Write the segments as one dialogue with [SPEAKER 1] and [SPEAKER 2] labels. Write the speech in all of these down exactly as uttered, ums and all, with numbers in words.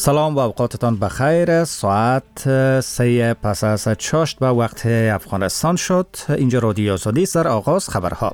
[SPEAKER 1] سلام و اوقاتتان بخیر. ساعت سه پس از چاشت به وقت افغانستان شد. اینجا رادیو آزادی است. در آغاز خبرها.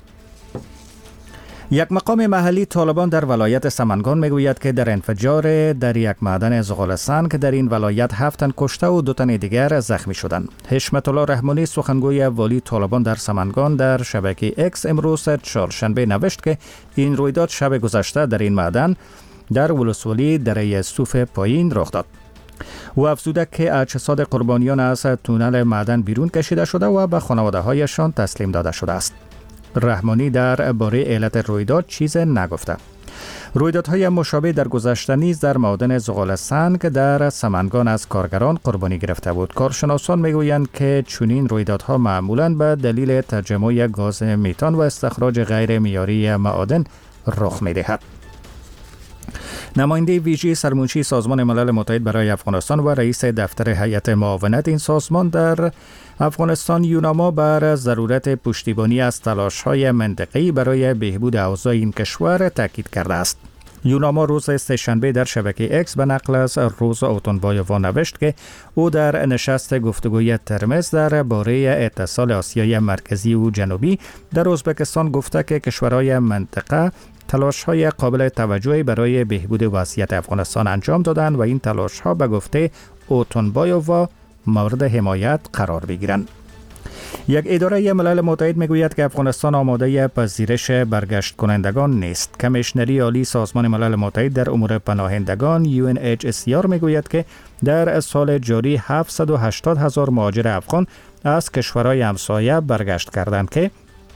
[SPEAKER 1] یک مقام محلی طالبان در ولایت سمنگان میگوید که در انفجار در یک معدن زغال سنگ در این ولایت هفت تن کشته و دو تن دیگر زخمی شدند. حشمت الله رحمانی سخنگوی والی طالبان در سمنگان در شبکه اکس امروز چهارشنبه نوشت که این رویداد شب گذشته در این معدن در ولسوالی دره صوف پایین رخ داد. او افزوده که اجساد قربانیان از تونل معدن بیرون کشیده شده و به خانواده هایشان تسلیم داده شده است. رحمانی در باره علت رویداد چیز نگفته. رویدادهای مشابه در گذشته نیز در معدن زغال سنگ در سمنگان از کارگران قربانی گرفته بود. کارشناسان میگویند که چنین رویدادها معمولاً به دلیل تجمع گاز میتان و استخراج غیر معیاری معادن رخ می‌دهد. نماینده ویژه سرمنشی سازمان ملل متحد برای افغانستان و رئیس دفتر هیئت معاونت این سازمان در افغانستان یوناما بر ضرورت پشتیبانی از تلاش‌های منطقه‌ای برای بهبود اوضاع این کشور تاکید کرده است. یوناما روز سه‌شنبه در شبکه اکس به نقل از روز اوتونبایووا نوشت که او در نشست گفتگوی ترمز در باره اتصال آسیای مرکزی و جنوبی در ازبکستان گفته که کشورهای منطقه تلاش‌های قابل توجهی برای بهبود وضعیت افغانستان انجام دادند و این تلاش‌ها به گفته اوتونبایووا مورد حمایت قرار بگیرند. یک اداره ملل متحد میگوید که افغانستان آماده پذیرش برگشت کنندگان نیست. کمیشنری عالی سازمان ملل متحد در امور پناهندگان یو ان اچ سی آر میگوید که در سال جاری هفتصد و هشتاد هزار مهاجر افغان از کشورهای همسایه برگشت کردند که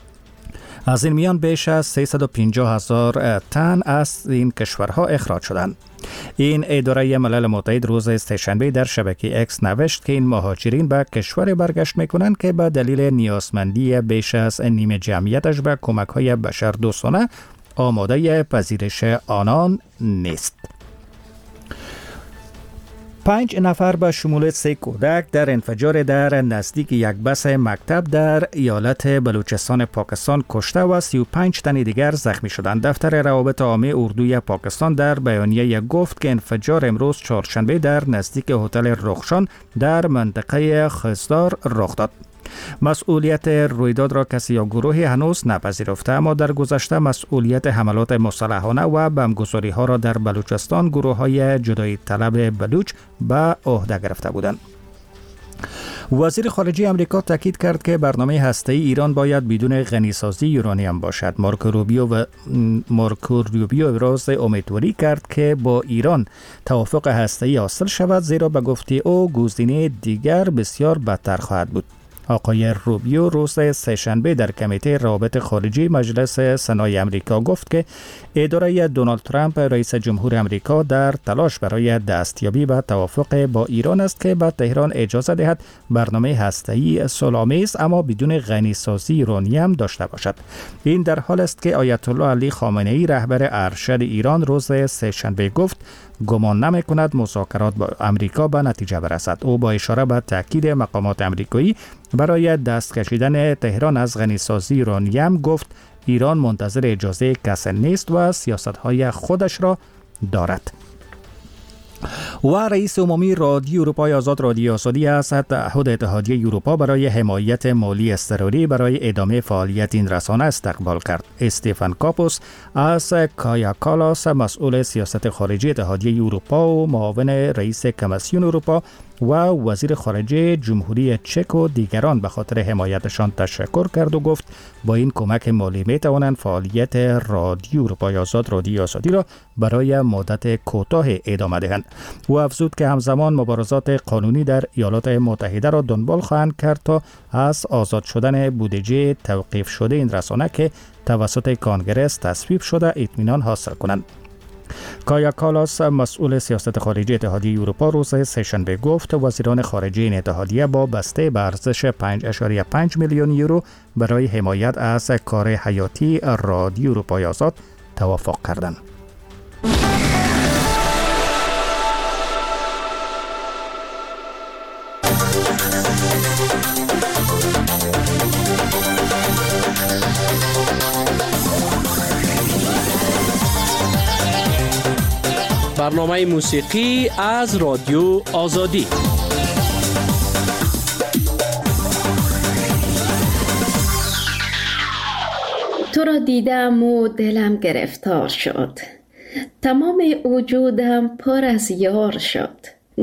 [SPEAKER 1] از این میان بیش از سیصد و پنجاه هزار تن از این کشورها اخراج شدند. این اداره ملل متحد روز سه‌شنبه در شبکه اکس نوشت که این مهاجرین به کشور برگشت میکنند که به دلیل نیازمندی بیش از نیمه جمعیتش به کمک‌های بشردوستانه آماده پذیرش آنان نیست. پنج نفر به شمول سه کودک در انفجار در نزدیک یک بس مکتب در ایالت بلوچستان پاکستان کشته و سی و پنج تن دیگر زخمی شدند. دفتر روابط عامه اردوی پاکستان در بیانیه گفت که انفجار امروز چهارشنبه در نزدیک هتل رخشان در منطقه خزدار رخ داد. مسئولیت رویداد را کسی یا گروهی هنوز نپذیرفته، اما در گذشته مسئولیت حملات مسلحانه و بمبگساری ها را در بلوچستان گروه های جدایی طلب بلوچ به عهده گرفته بودند. وزیر خارجه امریکا تاکید کرد که برنامه هسته‌ای ایران باید بدون غنیسازی یورانیم باشد. مارکو روبیو و مارکو روبیو ابراز امیدواری کرد که با ایران توافق هسته‌ای حاصل شود، زیرا به گفته او گزینه دیگر بسیار بدتر خواهد بود. آقای روبیو روز سه‌شنبه در کمیته روابط خارجی مجلس سنای امریکا گفت که اداره دونالد ترامپ رئیس جمهور امریکا در تلاش برای دستیابی به توافق با ایران است که به تهران اجازه دهد برنامه هسته‌ای صلح‌آمیز اما بدون غنیسازی یورانیم داشته باشد. این در حال است که آیت الله علی خامنه‌ای رهبر ارشد ایران روز سه‌شنبه گفت گمان نمی‌کند مذاکرات با امریکا به نتیجه برسد. او با اشاره به تاکید مقامات امریکایی برای دست کشیدن تهران از غنیسازی یورانیم گفت ایران منتظر اجازه کسی نیست و سیاست‌های خودش را دارد. و رئیس عمومی رادیو اروپای آزاد رادیو آزادی از تعهد اتحادیه اروپا برای حمایت مالی اضطراری برای ادامه فعالیت این رسانه استقبال کرد. استفان کاپوس از کایا کالاس مسئول سیاست خارجی اتحادیه اروپا و معاون رئیس کمیسیون اروپا و وزیر خارجه جمهوری چک و دیگران به خاطر حمایتشان تشکر کرد و گفت با این کمک مالی می توانند فعالیت رادیو اروپای آزاد رادیو آزادی را برای مدت کوتاه ادامه دهند. او افزود که همزمان مبارزات قانونی در ایالات متحده را دنبال خواهند کرد تا از آزاد شدن بودجه توقیف شده این رسانه که توسط کانگرس تصویب شده اطمینان حاصل کنند. کایا کالاس مسئول سیاست خارجی اتحادیه اروپا روز سه‌شنبه گفت وزیران خارجه این اتحادیه با بسته به ارزش پنج ممیز پنج میلیون یورو برای حمایت از کار حیاتی رادیو اروپای آزاد توافق کردند.
[SPEAKER 2] برنامه موسیقی از رادیو آزادی.
[SPEAKER 3] تو را دیدم و دلم گرفتار شد، تمام وجودم پر از یار شد.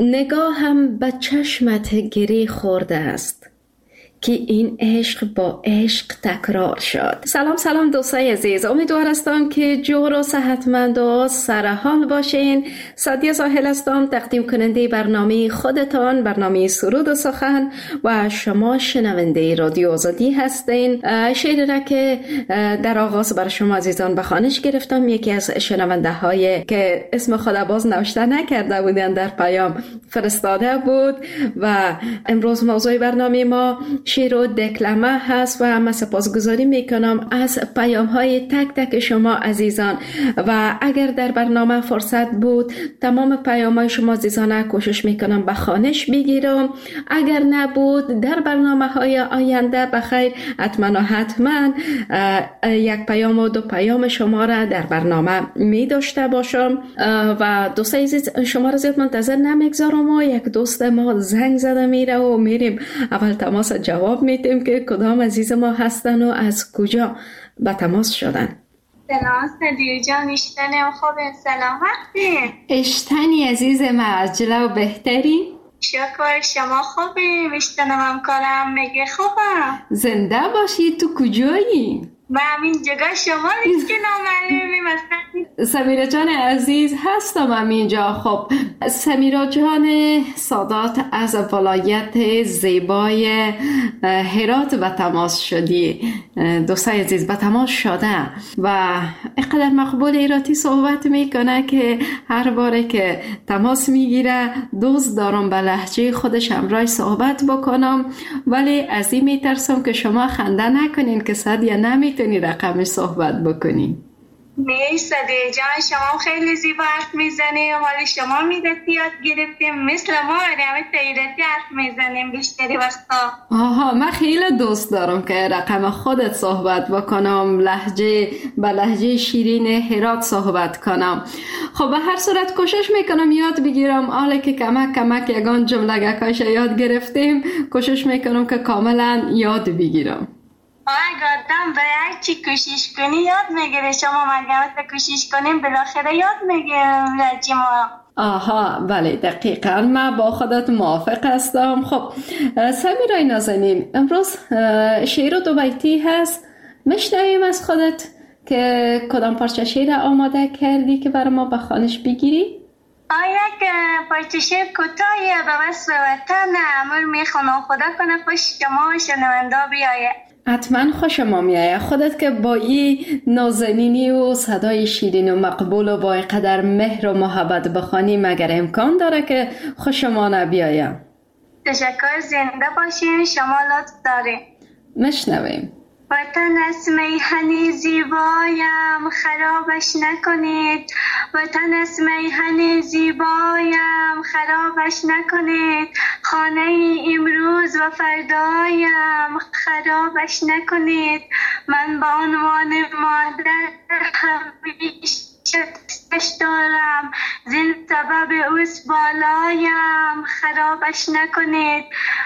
[SPEAKER 3] نگاهم به چشمت گری خورده است که این عشق با عشق تکرار شد. سلام سلام دوستای عزیز، امیدوار هستم که جور و صحتمند و سرحال باشین. سعدیه ساحل هستم، تقدیم کننده برنامه خودتان، برنامه سرود و سخن، و شما شنونده رادیو آزادی هستین. شعری را که در آغاز برای شما عزیزان به خوانش گرفتم، یکی از شنونده های که اسم خود باز نوشته نکرده بودن در پیام فرستاده بود، و امروز موضوع برنامه ما شعر و دکلمه هست و من سپاسگزاری میکنم از پیام های تک تک شما عزیزان. و اگر در برنامه فرصت بود تمام پیام های شما عزیزان کوشش میکنم به خوانش بگیرم، اگر نبود در برنامه های آینده بخیر حتما و حتما یک پیام و دو پیام شما را در برنامه می داشته باشم. و دوستای عزیز، شما را زیاد منتظر نمیگذارم و یک دوست ما زنگ زده میره و میریم اول تماس جواب میدیم که کدام عزیز ما هستن و از کجا به تماس شدن.
[SPEAKER 4] سلام سدیر جان، اشتنه خوبه؟ سلامتی؟
[SPEAKER 3] اشتنی عزیز ما، عجله و بهتری؟
[SPEAKER 4] شکر، شما خوبی؟ اشتنه همکارم میگه خوبم.
[SPEAKER 3] زنده باشی. تو کجایی؟
[SPEAKER 4] من همین جگه شما نیست که نامعلومی مثلا.
[SPEAKER 3] سمیرا جان عزیز هستم همینجا. خب سمیرا جان سادات از ولایت زیبای هرات به تماس شدی. دوستای عزیز به تماس شده و اینقدر مقبول هراتی صحبت میکنه که هر باره که تماس میگیره دوست دارم به لهجه خودش همراه صحبت بکنم، ولی از این میترسم که شما خنده نکنین که صد یا نمیتونی رقمش صحبت بکنین.
[SPEAKER 4] نه صدیق جان، شما خیلی زیبا حرف میزنیم، حالی شما میدتی یاد گرفتیم مثل ما همه تاییدتی حرف میزنیم بیشتری وقتا.
[SPEAKER 3] آها، من خیلی دوست دارم که رقم خودت صحبت بکنم، لهجه به لهجه شیرین هرات صحبت کنم. خب به هر صورت کوشش میکنم یاد بگیرم، حالا که کمک کمک یگان جمله گکایش یاد گرفتیم کوشش میکنم که کاملا یاد بگیرم.
[SPEAKER 4] اگر آدم به هر چی کوشش کنی یاد میگیره. شما مگه کوشش کنیم بالاخره یاد میگیرم لهجه ما.
[SPEAKER 3] آها بله دقیقا، من با خودت موافق هستم. خب سمیرای نازنین، امروز شعر و دو بیتی هست، میشنویم از خودت که کدام پارچه شعر آماده کردی که برای ما به خوانش بگیری؟
[SPEAKER 4] آیا که پارچه شعر کوتاهی به وصف وطن امور میخونم، خدا کنه خوش شما و شنونده بیایه.
[SPEAKER 3] حتما خوش ما میایه. خودت که با این نازنینی و صدای شیرین و مقبول و با اینقدر مهر و محبت بخوانی مگر امکان داره که خوش ما نبیایه؟
[SPEAKER 4] تشکر، زنده باشین، شما لطف دارین.
[SPEAKER 3] مشنویم.
[SPEAKER 4] وطن از میهن زیبایم خرابش نکنید، وطن از میهن زیبایم خرابش نکنید، خانه امروز و فردایم خرابش نکنید. من با عنوان مادر همیشه دوستش دارم، زین سبب اوست بالایم خرابش نکنید.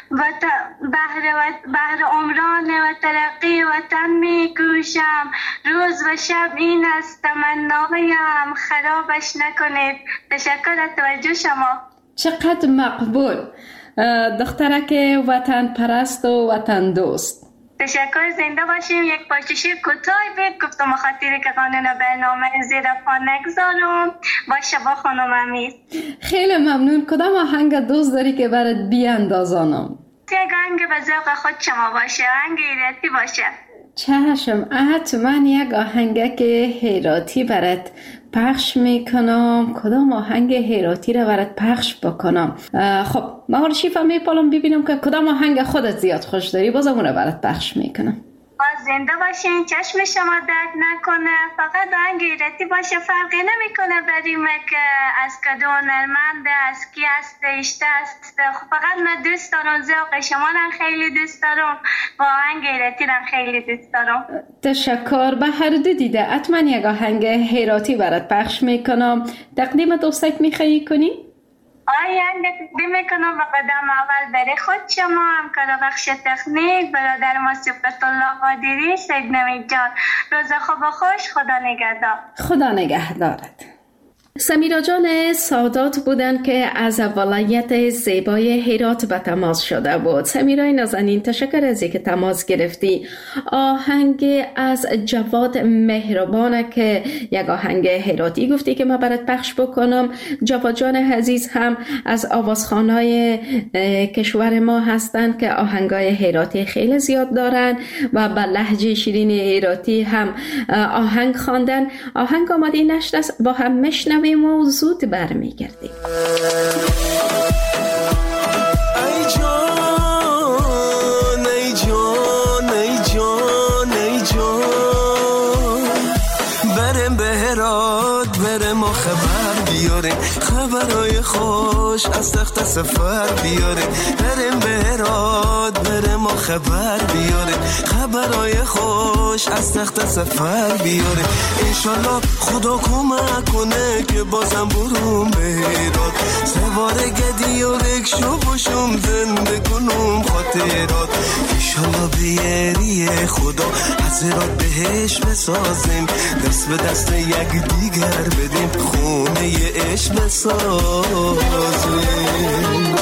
[SPEAKER 4] بهر عمران و ترقی وطن می کوشم، روز و شب این است تمنایم خرابش نکنید. تشکر از توجه شما.
[SPEAKER 3] چقدر مقبول، دخترک وطن پرست و وطن دوست.
[SPEAKER 4] تشکر، زنده باشیم. یک پارچه شعر کوتاهی بید گفتم خاطر که قانون برنامه زیر پا نگذارم. باشه با خانم امیر.
[SPEAKER 3] خیلی ممنون. کدام آهنگ دوست داری که برات بیاندازانم؟
[SPEAKER 4] یک آهنگ به ذوق خود شما باشه، آهنگ هراتی باشه.
[SPEAKER 3] چشم، حتما یک آهنگ که هراتی برات پخش میکنم. کدام آهنگ هراتی رو برات پخش بکنم؟ خب من حال شیفا میپالم ببینم که کدام آهنگ خودت زیاد خوش داری، بازم اون رو برات پخش میکنم.
[SPEAKER 4] باز زنده باشین، چشم شما درد نکنه، فقط با غیرتی باشه، فرقی نمیکنه بریم که از کدوم هنرمند، از کی است، اشته است. فقط من دوست دارم، ذوق شما رو خیلی دوست دارم، واقعا غیرتی رو خیلی دوست دارم.
[SPEAKER 3] تشکر. به هر دو دیده حتما یک آهنگ هراتی برات پخش میکنم. تقدیم دوستت میخوایی کنی؟
[SPEAKER 4] آینده تقدیم میکنم و قدم اول برای خود شما، همکار بخش تکنیک برادر ما صفت الله قادری، سید نوید جان. روز خوب و خوش، خدا نگهدار.
[SPEAKER 3] خدا نگهدارت. سمیرا جان سادات بودن که از ولایت زیبای هرات به تماس شده بود. سمیرای نازنین، تشکر از اینکه تماس گرفتی. آهنگ از جواد مهربانه که یک آهنگ هراتی گفتی که ما برات پخش بکنم. جواد جان عزیز هم از آوازخوان‌های کشور ما هستند که آهنگای هراتی خیلی زیاد دارن و به لهجه شیرین هراتی هم آهنگ خواندن. آهنگ آماده نشد است، با هم مشنویم و زود برمیگردیم.
[SPEAKER 5] ای جان ای جان ای جان ای جان، برم به هرات برم و خبر بیاریم، خبرهای خوش از تخت سفر بیاریم. برم به هرات برم و خبر بیاریم، خبرهای خوش از تخت سفر بیاریم. انشالله خدا کمک کنه که بازم برم به هرات، سوار گدی و رکشو باشم زنده کنم خاطرات. انشالله بیاری خدا از هرات بهش بسازیم، دست به دست یک دیگر بدیم، خونه عشق بسازیم.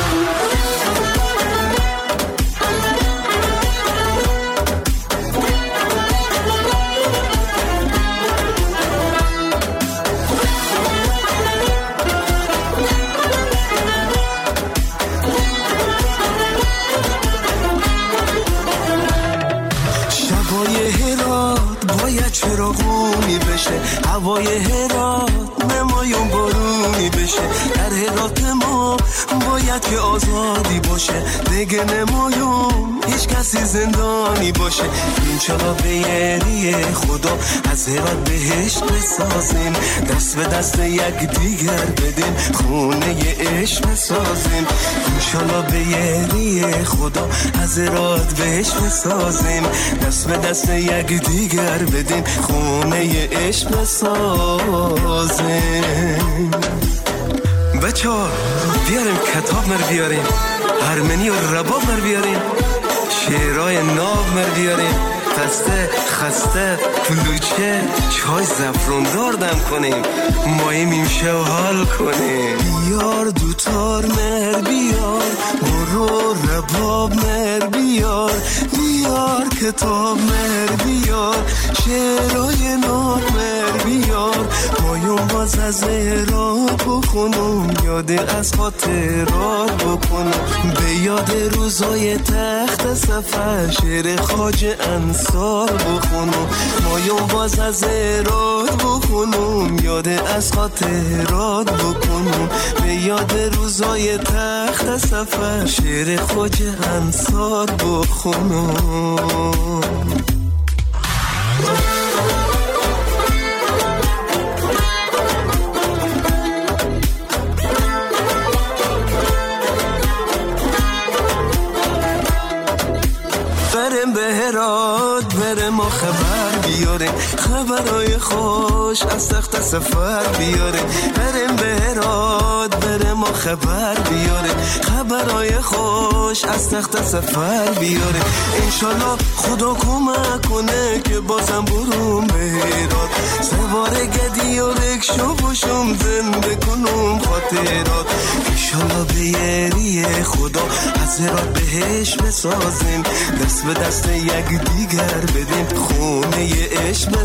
[SPEAKER 5] چراغونی بشه، هوای هرات نمایون بارونی بشه. در هرات ما باید که آزادی باشه، دیگه نمایون هیچ کسی زندانی باشه. این چرا بیاری خدا از هرات بهشت بسازیم، دست به دست یک دیگر بدیم، خونه عشق بسازیم. انشالله بیاری خدا از هرات بهشت بسازیم، دست به دست یک دیگر بدیم، خونه عشق بسازیم. بچه ها بیاریم کتاب مر بیاریم، ارمنی و رباب مر بیاریم، شعرهای ناب مر بیاریم، خسته خسته کلوچه چای زفروندار دم کنیم، ماییم ایمشه و حال کنیم. بیار دوتار مر بیار، برو رباب مر بیار، بیار کتاب مر بیار، شعرهای ناب مر بیار، ماییم باز از هرات بخونم، یاد از خاطرات بکنم، به یاد روزای تخت سفر شعر خواجه انصار بخونم، ماییم باز از هرات بخونم، یاد از خاطرات بکنم، به یاد روزای تخت سفر شعر خواجه انصار بخونم. برم به هرات برم و خبر بیاریم، خبرهای خوش از تخت سفر بیاریم. برم به هرات برم و خبر بیاریم، خبرهای خوش از تخت سفر بیاریم. انشالله خدا کمک کنه که بازم برم به هرات، سوار گدی و رکشو باشم زنده کنم خاطرات. انشالله بیاری خدا از هرات بهش بسازیم، دست به دست یک دیگر بدیم، خونه عشق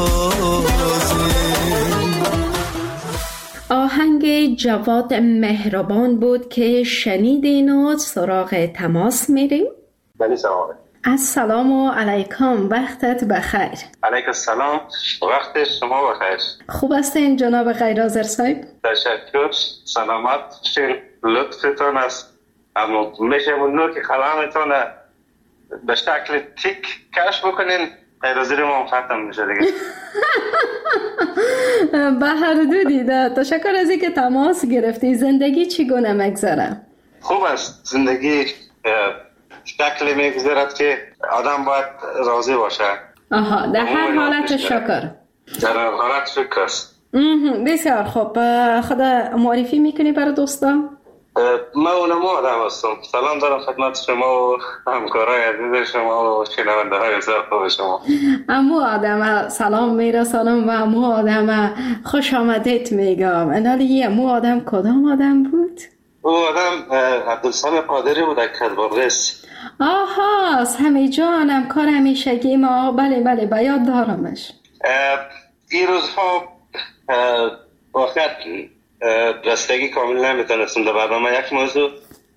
[SPEAKER 5] بسازیم.
[SPEAKER 3] آهنگ جواد مهربان بود که شنیدین و سراغ تماس میریم.
[SPEAKER 6] بله سلام.
[SPEAKER 3] السلام علیکم، وقتت بخیر.
[SPEAKER 6] علیکم السلام، وقت شما بخیر.
[SPEAKER 3] خوب هستین جناب غیرحاضر صاحب؟
[SPEAKER 6] تشکر، سلامت شین، لطفتان است. اما میشه منو که خلامتانه به شکل تیک کش بکنین غیر از ما ختم میشه دیگه.
[SPEAKER 3] به هر دو دیده. تشکر از اینکه تماس گرفتی. زندگی چگونه میگذره؟
[SPEAKER 6] خوب است. زندگی شکلی میگذرد که آدم باید راضی باشه.
[SPEAKER 3] آها، در هر حالت شکر.
[SPEAKER 6] در هر حالت شکر است.
[SPEAKER 3] بسیار خوب. خدا معرفی میکنی برای دوستا؟
[SPEAKER 6] ما اونمو آدم هستم. سلام دارم خدمت شما و همکارای عزیز شما و شنونده های بسیار خوب شما.
[SPEAKER 3] امو آدم سلام میرسانم و امو آدم خوش آمدید میگم. انالی امو آدم کدام آدم بود؟
[SPEAKER 6] او آدم عبدالسلام قادری بود از کدبابرس.
[SPEAKER 3] آها، سمی جانم کار همیشگی ما. بله بله بیاد دارمش.
[SPEAKER 6] این روزها واقعیت رستگی کامل نمیتونستم در برنامه یک موضوع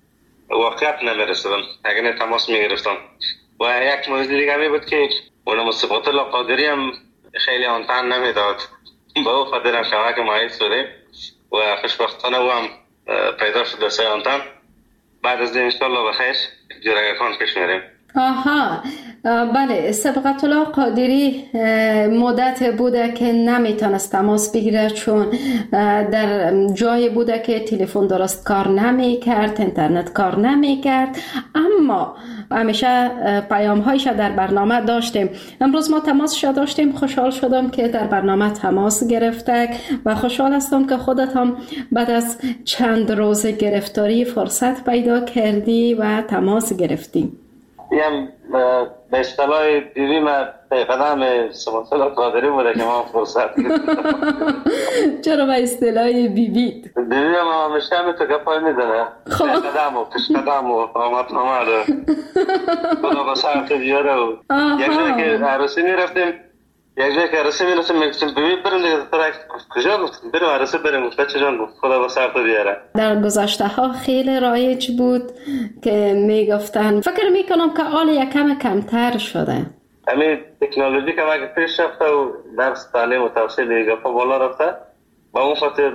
[SPEAKER 6] واقعیت نمیرسدم اگر تماس میگرفتم و یک موضوع دیگه می بود که اونم مصبات الله قادری هم خیلی آنتن نمیداد با او خاطر هم شبکه مایز شده و خوشبختانه او هم پیدا شده سه آنتن. بعد از این انشاءالله بخیر جرگکان پیش میریم.
[SPEAKER 3] آها بله، سبقت الله قادری مدت بوده که نمیتونست تماس بگیره چون در جای بوده که تلفن درست کار نمی کرد، اینترنت کار نمی کرد، اما همیشه پیام هایش در برنامه داشتیم. امروز ما تماسش داشتیم. خوشحال شدم که در برنامه تماس گرفته و خوشحال هستم که خودت هم بعد از چند روز گرفتاری فرصت پیدا کردی و تماس گرفتی.
[SPEAKER 6] یم به اصطلاح دیوی ما به قدم سبقت الله قادری بوده که ما فرصت گرفتیم.
[SPEAKER 3] چرا به اصطلاح بیبید؟
[SPEAKER 6] دیوی ما همیشه همین تو گپای میزنه به قدم و پش قدم و آمد نامد و خدا با سرت بیاره و یک جایی که عروسی میرفتیم یک جایی که عروسی میرفتیم میگفتیم ببین بریم دیگه ترک کجا گفتیم بریم عروسی بریم گفت بچه جان گفت خدا با سرت بیاره. در
[SPEAKER 3] گذشته ها خیلی رایج بود که میگفتن، فکر میکنم که حال یکم کمتر شده.
[SPEAKER 6] همین تکنولوژی که وقتی پیش رفته و درس تعلیم و تحصیل گپا بالا رفته با اون خاطر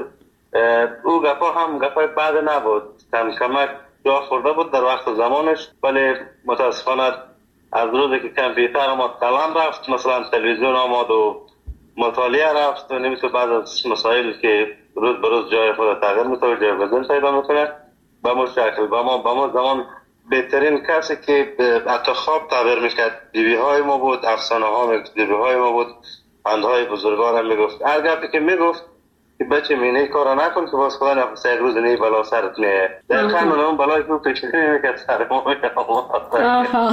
[SPEAKER 6] او گپا هم گپای بعد نبود، کم کمک جا خورده بود در وقت زمانش، ولی متاسفانه از روزی که کامپیوتر ما قلم رفت مثلا تلویزیون آمد و مطالعه رفت و نمیتونه بعد از مسائل که روز به روز جای خود تغییر میتونه جایگزین پیدا میکنه با ما شکل با ما با ما زمان بهترین کسی که حتی خواب تعبیر میکرد بیبی های ما بود، افسانه ها بیبی های ما بود، پندهای بزرگان هم میگفت. هر گپی که میگفت که بچه مینه کارا نکن که باز خدا نفس یک روز نی بلا سرت میه در خیلی اون بلای تو پیچنی میکرد سر ما.
[SPEAKER 3] آها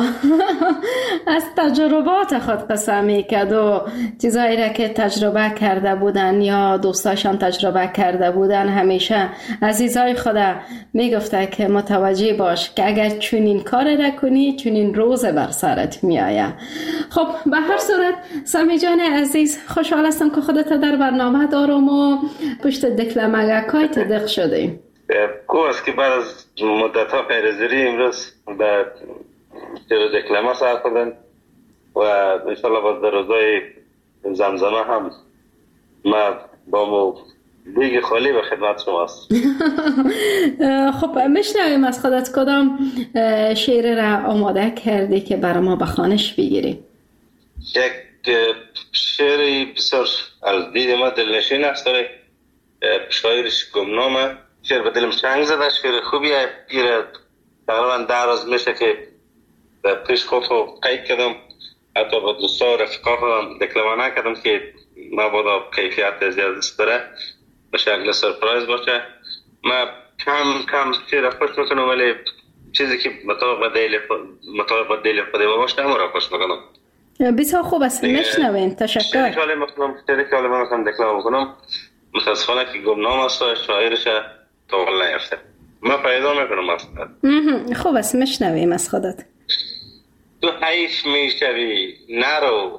[SPEAKER 3] از تجربات خود قسم میکرد و چیزایی را که تجربه کرده بودن یا دوستاشان تجربه کرده بودن همیشه عزیزای خدا میگفته که متوجه باش که اگر چنین کار را کنی چنین روز بر سرت میآید. خب به هر صورت سمی جان عزیز خوشحال هستم که خودت در برنامه دارم و پشت دکلمگکای تدق شدیم.
[SPEAKER 6] کو است که بعد از مدت ها پیرزیری امروز به جلو دکلمه سر کردن و انشاءالله باز در روزای زمزمه هم ما با مو دیگه خالی به خدمت شماست.
[SPEAKER 3] خب میشنویم از خودت کدام شعر را آماده کردی که برای ما بخوانش بگیری؟
[SPEAKER 6] یک شعری بسیار از دید ما دلنشین است، شاعرش گمنامه، شعر به دلم چنگ زده، شعر خوبیه. پیره تقریبا ده روز میشه که پیش خود رو قید کردم، حتی با دوستا و رفقا خودم دکلمه نکردم که مبادا کیفیت زیاد است داره به شکل سرپرایز باشه. من کم کم شعر خوش میکنم ولی چیزی که مطابق دل مطابق دل خود ما باشه همون را خوش میکنم.
[SPEAKER 3] بسیار خوب است، میشنویم. تشکر.
[SPEAKER 6] شعری که حالی میکنم شعری که حالی میکنم دکلمه میکنم متاسفانه که گمنام است و شاعرش طول نیفته. ما پیدا میکنم اصلا.
[SPEAKER 3] خوب است، میشنویم از خودت.
[SPEAKER 6] تو حیف میشوی نرو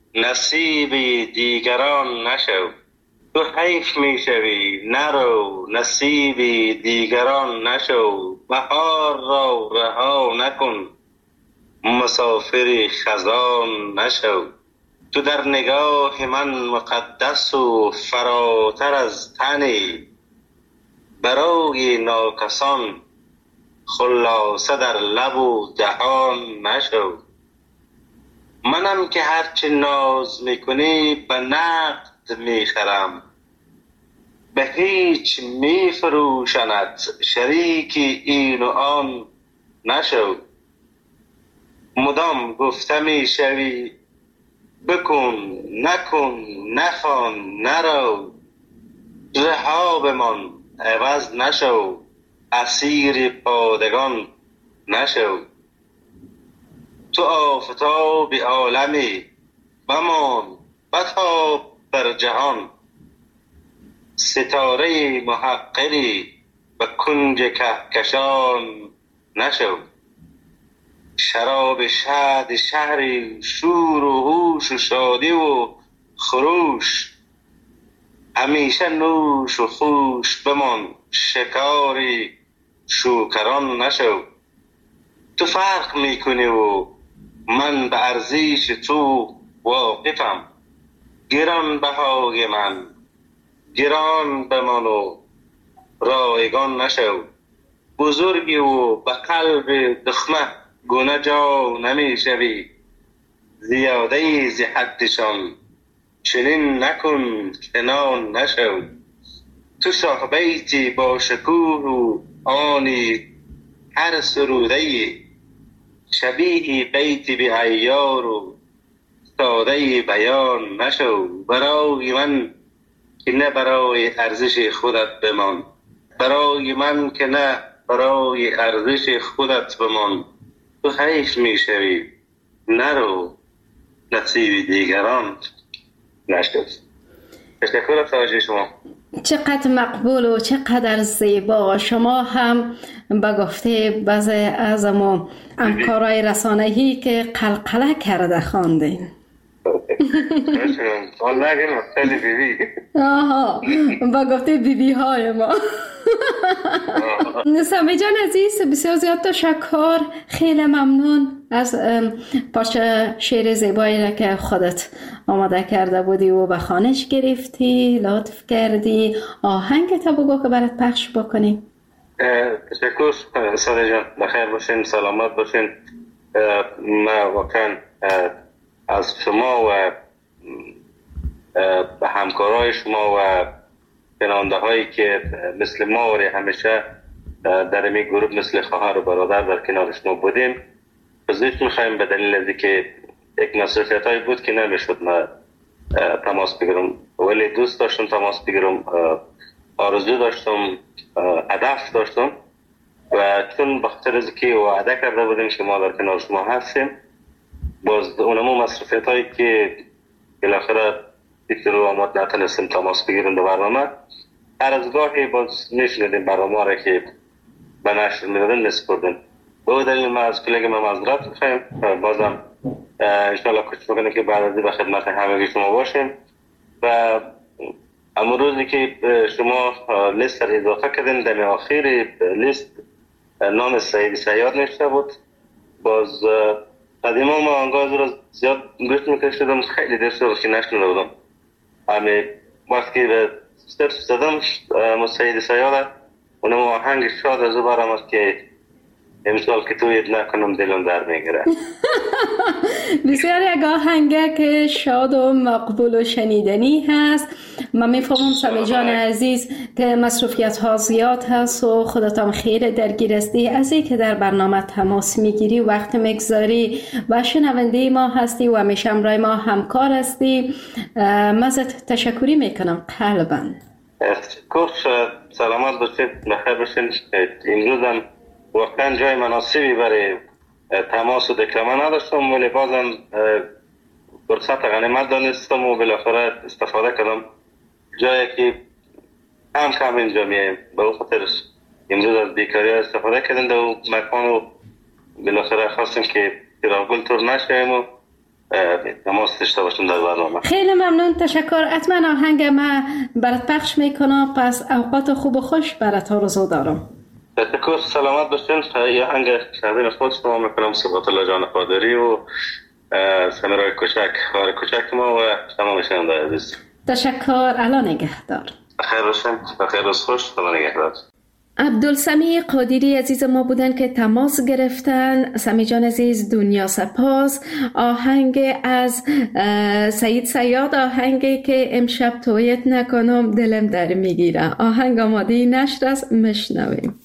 [SPEAKER 6] نصیبی دیگران نشو، تو حیف میشوی نرو نصیبی دیگران نشو، بهار را رها نکن مسافری خزان نشو، تو در نگاه من مقدس و فراتر از تنی، برای ناکسان خلاصه در لب و دهان نشو. منم که هرچی ناز میکنی به نقد میخرم، به هیچ میفروشند شریکی این و آن نشو. مدام گفته میشوی بکن نکن نخوان نرو، رها بمان عوض نشو، اسیر پادگان نشو. تو آفتاب عالمی بمان بتاب بر جهان، ستاره محقری به کنج کهکشان نشو. شراب شاد شهری شور و هوش و شادی و خروش، همیشه نوش و خوش بمان شکاری شوکران نشو. تو فرق میکنی و من به ارزش تو واقفم، گران بهای من گران بمان و رایگان نشو. بزرگی و به قلب دخمه گونه جا نمی شوی، زیاده زی حدشان چنین نکن کنان نشو. تو شاه بیتی با شکوه و آنی هر سروده، شبیه بیتی بی عیار و ساده بیان نشو. برای من که نه برای ارزش خودت بمان، برای من که نه برای ارزش خودت بمان. تو حیف میشوی نرو نصیب دیگران نشد. تشکر از توجه شما.
[SPEAKER 3] چقدر مقبول و چقدر زیبا. شما هم به گفته بعضی از ما همکارای رسانه‌ای که قلقله کرده خواندین.
[SPEAKER 6] والله این خیلی بیبی.
[SPEAKER 3] آها با گفته بیبی های ما. سمی جان عزیز بسیار زیاد تشکر، خیلی ممنون از پارچه شعر زیبایی را که خودت آماده کرده بودی و به خوانش گرفتی، لطف کردی. آهنگ تا بگو که برات پخش بکنی.
[SPEAKER 6] تشکر ساده جان، بخیر باشین، سلامت باشین. ما واقعا از شما و همکارای شما و شنونده هایی که مثل ما و همیشه در این گروه مثل خواهر و برادر در کنار شما بودیم بزرگ میخوایم، به دلیل از که یک مصرفیت هایی بود که نمیشد ما تماس بگیرم، ولی دوست داشتم تماس بگیرم، آرزو داشتم، هدف داشتم و چون بخاطر از که وعده کرده بودیم که ما در کنار شما هستیم، باز اونمو مصرفیت هایی که بالاخره دیگه رو آمد نتونستیم تماس بگیریم در برنامه، هر از گاهی باز میشنیدیم برنامه را که به نشر میدادن نسپردن. به دلیل ما از کلیگ ما معذرت میخوایم. بازم انشاءالله کوشش میکنیم که بعد از این به خدمت همگی شما باشیم و اما روزی که شما لیست را اضافه کردین در آخر لیست نام سعید صیاد نشته بود، باز قدیما ما آنگاه رو زیاد گوش میکشیدم، خیلی دیر شد که نشنیده بودم. همه وقتی به سرچ زدم سعید صیاد، اونم آهنگ شاد از او برام که امسال که توی نکنم دلم در میگیره.
[SPEAKER 3] بسیار یک آهنگه که شاد و مقبول و شنیدنی هست. من میفهمم سمی جان عزیز که مصروفیت ها زیاد هست و خودت هم خیلی درگیر هستی، از این که در برنامه تماس میگیری، وقت میگذاری و شنونده ما هستی و همیشه همراه ما همکار هستی. من ازت تشکری میکنم قلباً.
[SPEAKER 6] تشکر، سلامت باشید، بخیر باشید. امروز هم واقعا جای مناسبی برای تماس و دکلمه نداشتم، ولی بازم فرصت غنیمت دانستم و بالاخره استفاده کردم. جایی که هم کم اینجا میایم به اون خاطرش امروز از بیکاری ها استفاده کردن و مکان و بالاخره خواستیم که پیراگل تور نشویم و تماس داشته باشیم در برنامه.
[SPEAKER 3] خیلی ممنون، تشکر. حتما آهنگ ما برات پخش میکنم، پس اوقات خوب و خوش برات آرزو دارم.
[SPEAKER 6] تشکر، سلامت باشین. یه آهنگ شبیه خود شما میکنم، ثبات الله جان قادری و سمیرای کوچک خواهر کوچک ما و تمام شنونده عزیز.
[SPEAKER 3] تشکر، الله نگهدار.
[SPEAKER 6] بخیر باشین، بخیر روز خوش، خدا نگهدار.
[SPEAKER 3] عبدالسمیع قادری عزیز ما بودن که تماس گرفتن. سمی جان عزیز دنیا سپاس. آهنگ از سعید صیاد، آهنگی که امشب تویت نکنم دلم در میگیره. آهنگ آماده نشر است، مشنویم.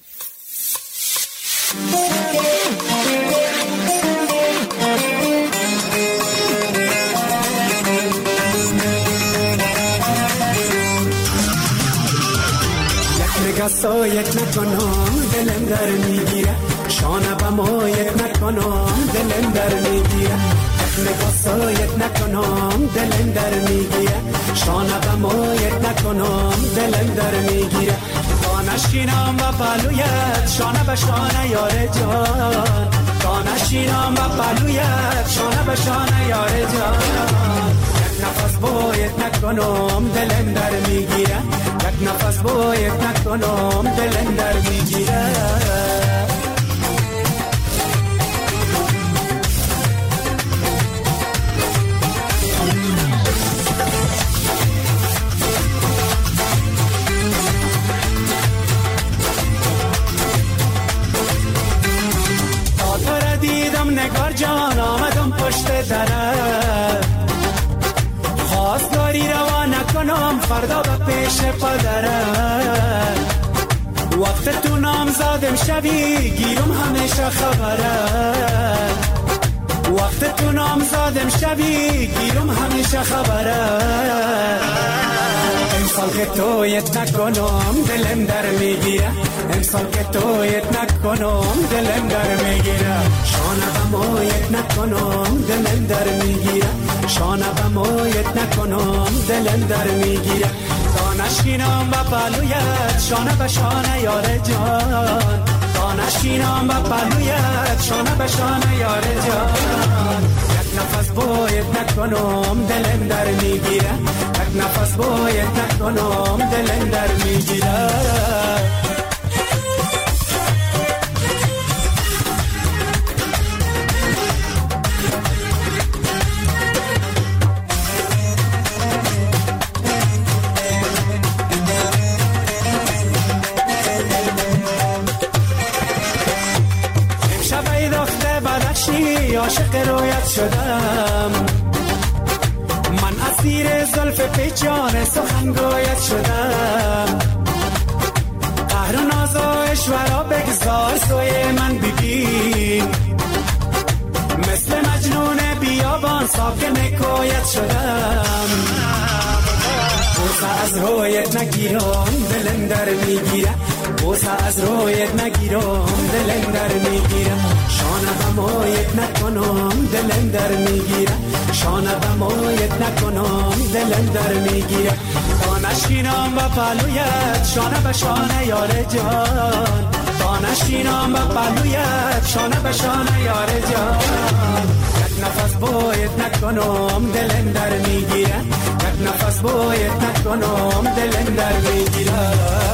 [SPEAKER 7] سایت نکنم دلم در میگیره، شانه با مایت نکنم دلم در میگیره. نگاه سایت نکنم دلم در میگیره، شانه با مایت نکنم دلم در میگیره. دانشینم و پلویت شانه به شانه یار جان، دانشینم و پلویت شانه به شانه یار جان. یک نفس باید نکنم دلم در میگیره، یک نفس باید نکنم دلم در میگیره. تا تو دیدم نگار جان آمدم پشت درت، خواستگاری روا نکنم فردا به پیش پدرت. وقت تو نامزادم شوی گیرم همیشه خبرت، وقت تو نامزادم شوی گیرم همیشه خبرت. امسال که تویت نکنم دلم در میگیره، امسال که تویت نکنم دلم در میگیره. شانه به مایت نکنم دلم در میگیره، شانه به مایت نکنم دلم در میگیره. دانشینم و پلویت شانه به شانه یار جان، دانشینم و پلویت شانه به شانه یار جان. یک نفس باید نکنم دلم در میگیره، یک نفس باید نکنم دلم در میگیره. عاشق رویت شدم من، اسیر زلف پیچان سخنگویت شدم. قهر و ناز و اشورا بگذار سوی من ببین، مثل مجنون بیابان ساکن کویت شدم. بوسه از رویت نگیرم دلم در میگیره، بوسه از رویت نگیرم دلم در میگیره. شانه به مایت نکنم دلم در میگیره، شانه به مایت نکنم دلم در میگیره. دانشینم و پلویت شانه به شانه یار جان، دانشینم و پلویت شانه به شانه یار جان. یک نفس باید نکنم دلم در میگیره، یک نفس باید نکنم دلم در میگیره.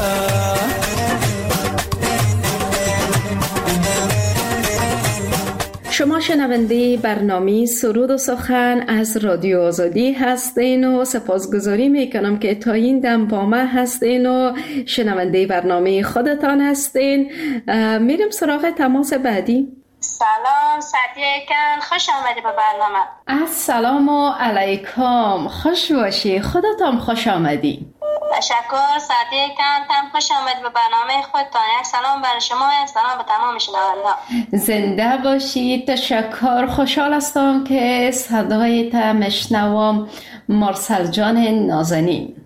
[SPEAKER 3] شما شنونده برنامه سرود و سخن از رادیو آزادی هستین و سپاسگزاری میکنم که تا این دم با من هستین و شنونده برنامه خودتان هستین. میریم سراغ تماس بعدی.
[SPEAKER 4] سلام سعدیه کن، خوش آمدی به برنامه.
[SPEAKER 3] السلام علیکم، خوش باشی، خودتان خوش آمدی.
[SPEAKER 4] تشکر سعدیه کن، تم خوش آمد به برنامه خودتان. یک سلام برای شما، یک سلام به تمام شنونده.
[SPEAKER 3] زنده باشی، تشکر. خوشحال هستم که صدایت مشنوم. مرسل جان نازنین.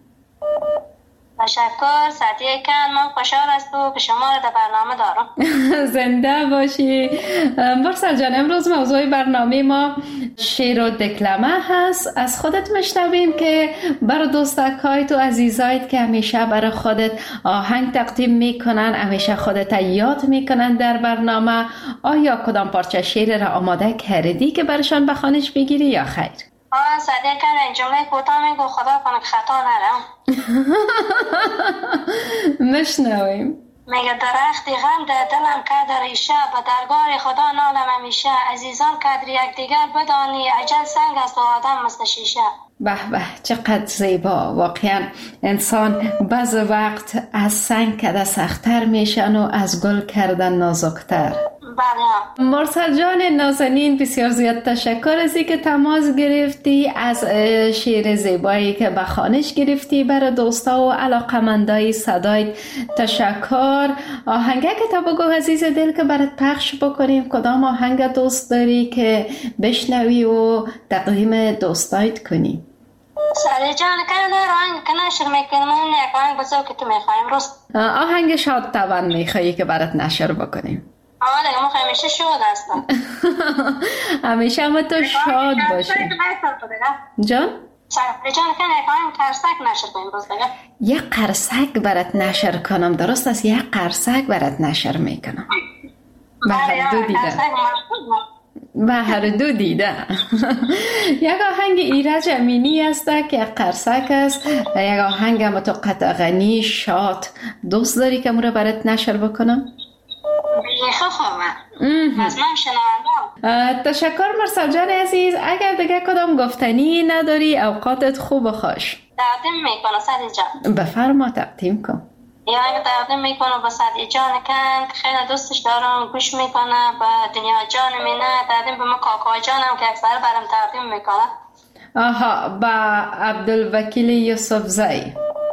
[SPEAKER 4] تشکر سعدیه کن، من خوشحال هستم که شما رو در برنامه دارم.
[SPEAKER 3] زنده باشی. مرسل جان، امروز موضوع برنامه ما شعر و دکلمه هست. از خودت مشنویم که برای دوستکایت و عزیزایت که همیشه برای خودت آهنگ تقدیم میکنن، همیشه خودت یاد میکنن در برنامه، آیا کدام پارچه شعر را آماده کردی که برشان بخوانش بگیری یا خیر؟
[SPEAKER 4] آه صدیق کن، این جمله کوتاه میگو خدا کنه که خطا نرم.
[SPEAKER 3] مشنویم.
[SPEAKER 4] میگه درختی غم در دلم کرد ریشه، به درگاه خدا نالم همیشه. عزیزان قدر یک دیگر بدانی، اجل سنگ است و آدم مثل شیشه.
[SPEAKER 3] به به چقدر زیبا. واقعا انسان بعض وقت از سنگ کده سخت‌تر میشن و از گل کردن نازکتر.
[SPEAKER 4] بله.
[SPEAKER 3] مرسل جان نازنین بسیار زیاد تشکر از اینکه تماس گرفتی، از شعر زیبایی که به خوانش گرفتی برای دوستا و علاقمندای صدای تشکر. آهنگه که تا بگو عزیز دل که برات پخش بکنیم، کدام آهنگ دوست داری که بشنوی و تقدیم دوستایت کنی؟
[SPEAKER 4] سالی جان کنه آهنگ که نشر میکنم یک آهنگ بزرگ که تو میخوایم روز
[SPEAKER 3] آهنگ شاد توان میخوایی که برات نشر بکنیم؟
[SPEAKER 4] آه دیگه ما همیشه شاد هستم.
[SPEAKER 3] همیشه هم تو شاد باشی جان.
[SPEAKER 4] سالی جان کنه یک آهنگ قرصک نشر کنیم روز دیگه.
[SPEAKER 3] یک قرصک برات نشر کنم؟ درست است، یک قرصک برات نشر میکنم. به هر دو دیده به هر دو دیده یک آهنگ ایرج امینی است که قرصک است، یک آهنگ هم تو قطع غنی شاد. دوست داری که مرا برات نشر بکنم؟
[SPEAKER 4] بیخه خوبه از من شنوندم.
[SPEAKER 3] تشکر مرسل جان عزیز. اگر دیگه کدام گفتنی نداری اوقاتت خوب و خوش.
[SPEAKER 4] تقدیم میکنه سالی جان.
[SPEAKER 3] بفرما تقدیم کن.
[SPEAKER 4] یا اگه تقدیم میکنه با سالی جان کن که خیلی دوستش دارم، گوش میکنه. با دنیا جان مینه تقدیم به ما کاکا جانم که اکثر برام تقدیم میکنه.
[SPEAKER 3] آها با عبدالوکیل یوسف زی.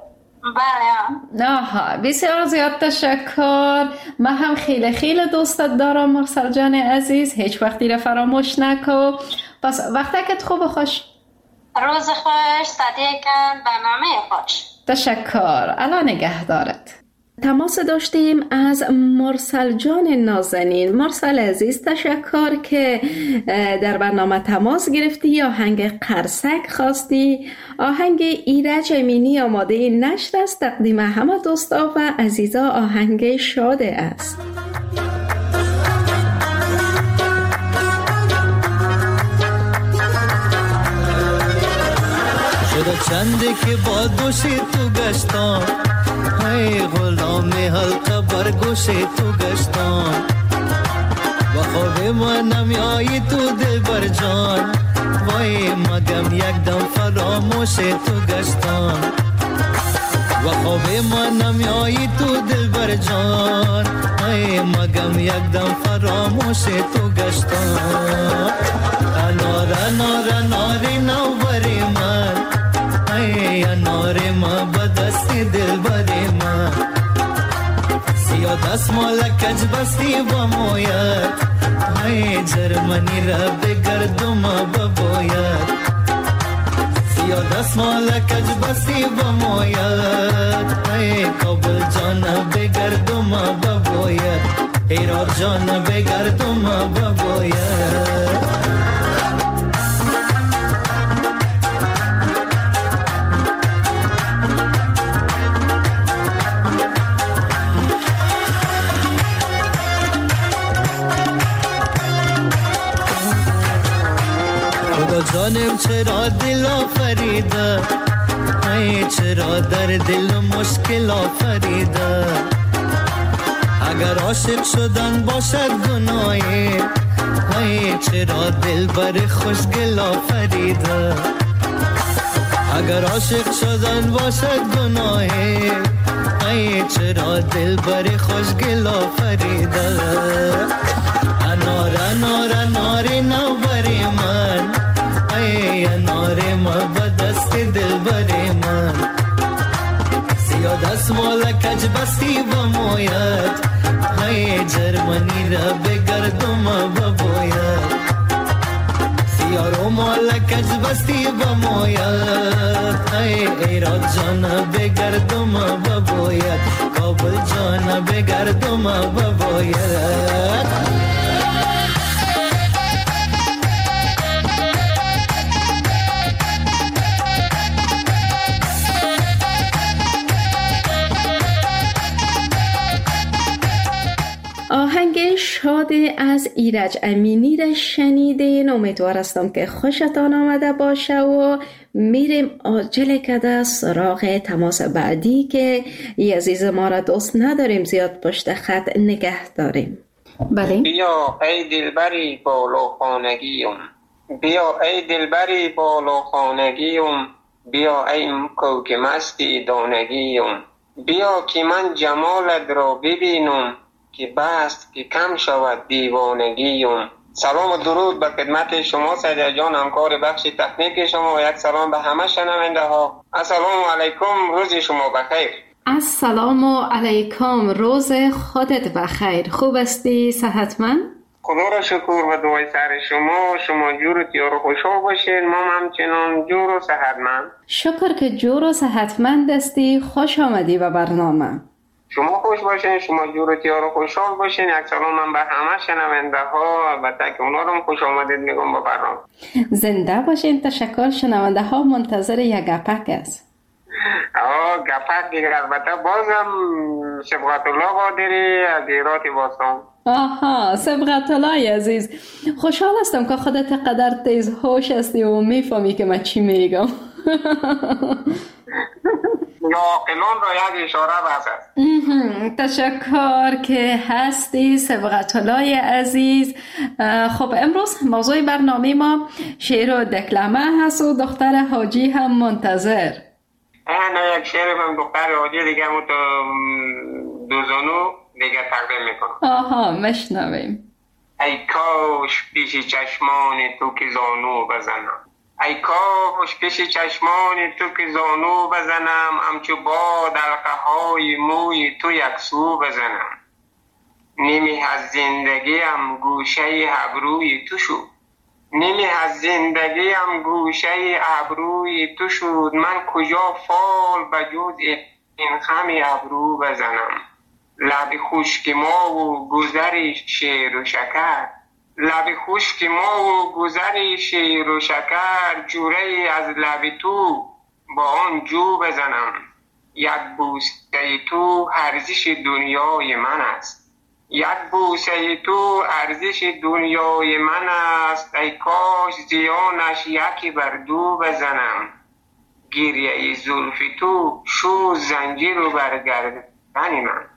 [SPEAKER 4] بله.
[SPEAKER 3] آها بسیار زیاد تشکر. من هم خیلی خیلی دوستت دارم مرسل جان عزیز، هیچ وقتی را فراموش نکن. پس وقتکت خوب و خوش.
[SPEAKER 4] روز خوش صدیقم برنامه خوش.
[SPEAKER 3] تشکر. الان نگه دارد. تماس داشتیم از مرسل جان نازنین. مرسل عزیز تشکر که در برنامه تماس گرفتی، آهنگ قرصک خواستی. آهنگ ایرج امینی آماده نشر است، تقدیم همه دوستا و عزیزا آهنگ شاده است.
[SPEAKER 8] شده چنده که با دوشی تو گشتم، ای غلام حلقه بر گوش تو گشتم. با خواب من نمیایی تو دل بر جان، وای مگم یک دم فراموش تو گشتم. با خواب من نمیایی تو دل بر جان، ای مگم یک دم فراموش تو گشتم. انار انار اناری نو بری من، ای انار ما بدستی دل بری من. سیاه دست مالا کج بستی با موید، ای جرمنی را بگردم بباید. سیاه دست مالا کج بستی با موید، ای کابل جان بگردم بباید. ایرار جان بگردم بباید. جانم چرا دل آفریده، ای چرا در دل مشکل آفریده. اگر عاشق شدن باشد گناهی، ای چرا دل بر خوشگل آفریده. اگر عاشق شدن باشد گناهی، ای چرا دل بر خوشگل آفریده. انار انار اناری نو بری من، ای انار ما بدست دل بری من. سیاه دست مالا کج بستی بموید، ای جرمنی را بگردم بباید. سیاه رو مالا کج بستی بموید، ای ایراد جان بگردم بباید. کابل جان بگردم بباید.
[SPEAKER 3] آهنگ شاد از ایرج امینی را شنیدین. امیدوار هستم که خوشتان آمده باشه و میریم عاجل کده سراغ تماس بعدی که ای عزیز ما را دوست نداریم زیاد پشت خط نگه داریم. بله
[SPEAKER 9] بیا ای دلبری بالو خانگیم، بیا ای دلبری بالا خانگیم، بیا ای کوک مستی دانگیم، بیا که من جمالت را ببینم، که بست که کم شود دیوانگیم. سلام و درود به خدمت شما سیدی جان، همکار بخش تکنیک شما، و یک سلام به همه شنونده ها. السلام علیکم، روز شما بخیر.
[SPEAKER 3] السلام علیکم، روز خودت بخیر. خوب هستی؟ صحتمند؟
[SPEAKER 9] خدا را شکر و دعای سر شما. شما جور و تیار و خوشحال باشین، ما همچنان جور و صحتمند.
[SPEAKER 3] شکر که جور و صحتمند هستی. خوش آمدی به برنامه.
[SPEAKER 9] شما خوش باشین، شما جور و تیار و خوشحال باشین. یک سلام من به همه شنونده ها، البته که اونا رو خوش آمدید میگم به برنامه.
[SPEAKER 3] زنده باشین. تشکر. شنونده ها منتظر یک گپک است.
[SPEAKER 9] آه گپک دیگه، البته بازم سبقت الله قادری از ایرات باستان.
[SPEAKER 3] آها، سبقت الله عزیز، خوشحال هستم که خودت قدر تیز هوش هستی و میفهمی که من چی میگم.
[SPEAKER 9] یا قلون را یک اشاره بس است.
[SPEAKER 3] تشکر که هستی سبقت الله عزیز. خب امروز موضوع برنامه ما شعر و دکلمه هست و دختر حاجی هم منتظر.
[SPEAKER 9] نه یک شعر من دختر حاجی دیگه مو تو دوزانو دیگه تقدیم میکنم.
[SPEAKER 3] آها، مشنویم.
[SPEAKER 9] ای کاش پیش چشمان تو که زانو بزنم، ای کاش پیش چشمان تو که زانو بزنم، همچو با دلقه های موی تو یک سو بزنم. نیمی از زندگیم گوشه ابروی تو شد، نیمی از زندگیم گوشه ابروی تو شد، من کجا فال بجز این خم ابرو بزنم. لب خشک ما و گذر شیر و شکر، لب خشک ما و گذر شیر و شکر، جوره از لب تو با آن جو بزنم. یک بوسه تو ارزش دنیای من است، یک بوسه تو ارزش دنیای من است. ای کاش زیانش یکی بر دو بزنم، گریه زلف تو شو زنجیر و برگردن من،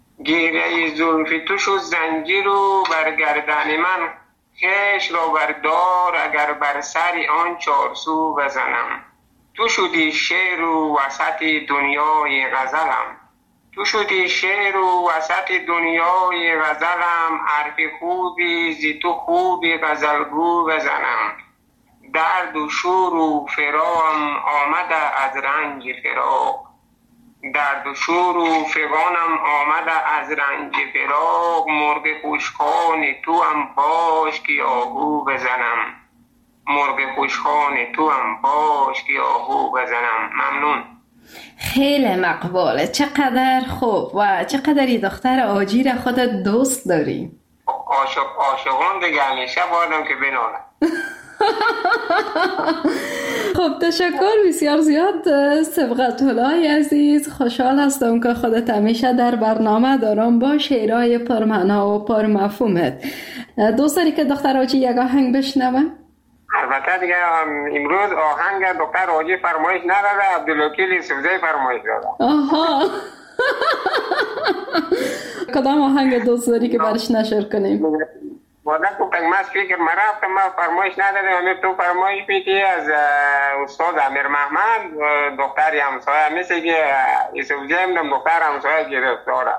[SPEAKER 9] گیره زلف تو شد زنجیر و بر گردن من، خیش را بردار اگر بر سر آن چارسو بزنم. تو شدی شعر و وسط دنیای غزلم، تو شدی شعر و وسط دنیای غزلم، حرف خوبی زی تو خوبی غزلگو بزنم. درد و شور و فراقم آمده از رنج فراق، درد و شور و فغانم آمده از رنج فراق، مرغ خوشخوان تو هم باش که آهو بزنم، مرغ خوشخوان تو هم باش که آهو بزنم. ممنون.
[SPEAKER 3] خیلی مقبوله. چقدر خوب و چقدر دختر آجی را خودت دوست داری.
[SPEAKER 9] عاشق عاشقان دیگه همیشه بادم که بنالم.
[SPEAKER 3] خب تشکر بسیار زیاد سبقت الله عزیز. خوشحال هستم که خودت همیشه در برنامه دارم با شعرهای پرمعنا و پرمفهومت. دوست داری که دختر آجی یک آهنگ بشنوه؟
[SPEAKER 9] البته دیگه امروز آهنگ دختر آجی فرمایش نداده، عبدالوکیل یوسفزی فرمایش داده. آها.
[SPEAKER 3] کدام آهنگ دوست داری که برش نشر کنیم؟
[SPEAKER 9] وادن تو پنگمه سپیکر ما رفتم، ما فرمایش ندادم، امیر تو فرمایش بیتی از استاد امیر محمد، دختری همسایه مثل که یوسفزی هم دختر همسایه گرفتاره.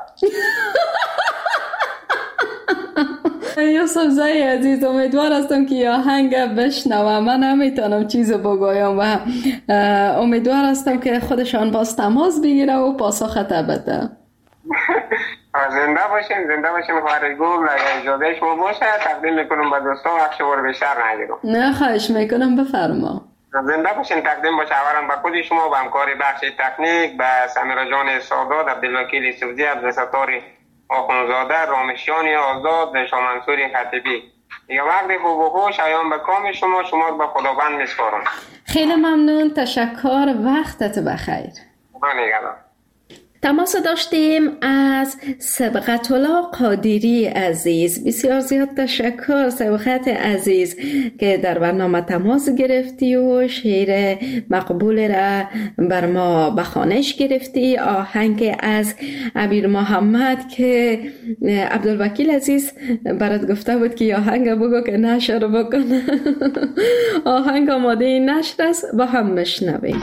[SPEAKER 3] یوسفزی عزیز، امیدوار هستم که یه آهنگ بشنوم. من نمیتونم چیزو بگویم و امیدوار هستم که خودشان باز تماس بگیره و پاسخت بده.
[SPEAKER 9] زنده باشین، زنده باشین. خارجگو اجازه شما باشه تقدیم میکنم به دوستان، وقت شما رو بیشتر نگیرم.
[SPEAKER 3] نه خواهش میکنم، بفرما.
[SPEAKER 9] زنده باشین. تقدیم باشه اولا به خود شما، به همکار بخش تکنیک، به سمیرا جان سادات، عبدالوکیل یوسفزی، عبدالستار آخونزاده، رامشیان آزاد، شاه منصور خطیبی. دیگه وقت خوب و خوش ایام به کام شما، شما به خداوند میسپارم.
[SPEAKER 3] خیلی ممنون، تشکر، وقتت بخیر.
[SPEAKER 9] خدا نگهدار.
[SPEAKER 3] تماس داشتیم از سبقت الله قادری عزیز. بسیار زیاد تشکر سبقت عزیز که در برنامه تماس گرفتی و شعر مقبول را بر ما به خوانش گرفتی. آهنگ از امیر محمد که عبدالوکیل عزیز برات گفته بود که آهنگ بگو که نشر بکنه. آهنگ آماده نشر است، با هم مشنویم.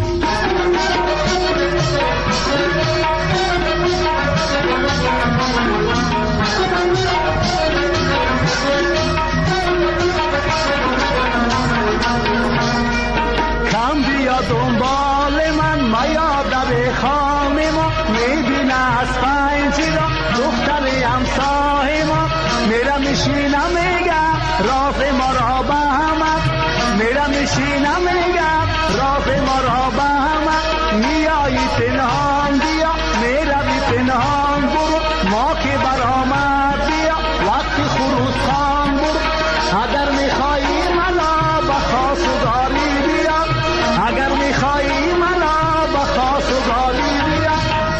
[SPEAKER 10] دنبال من میا در خانه ما میبینه از پنجره دختر همسایه ما میره میشینه میگه راز ما را به همه میره میشینه میگه راز ما را به همه میایی پنهان بیا میره بی پنهان برو ما که برآمد بیا وقتی خروس خان برو اگر میخوایی ملا به خاص و داری بیا اگر میخوایی ملا به خاص و داری بیا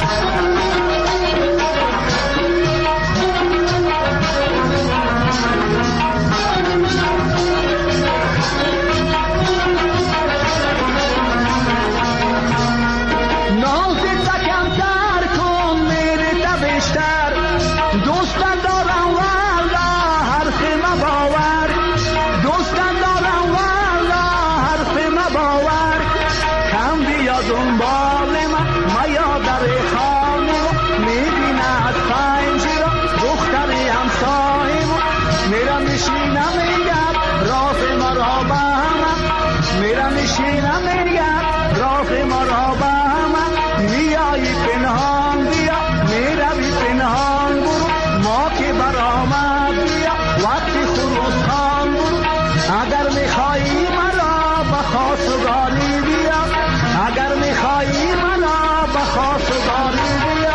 [SPEAKER 10] نازی تکم تر کن میری تا بیشتر دوستان دارم والا حرف مباور دوستان دارم والا حرف مباور کم بیا دنبال من میا در خانه میبینه از پنجره دختر همسایه میره میشینه میگه راز ما را به همه میره میشینه میگه راز ما را به همه میایی پنهان بیا میره بی پنهان برو ما که برآمد بیا وقتی خروس خان برو اگر میخوایی مرا به خاص و گالی بیا اگر میخوایی مرا به خاص و گالی بیا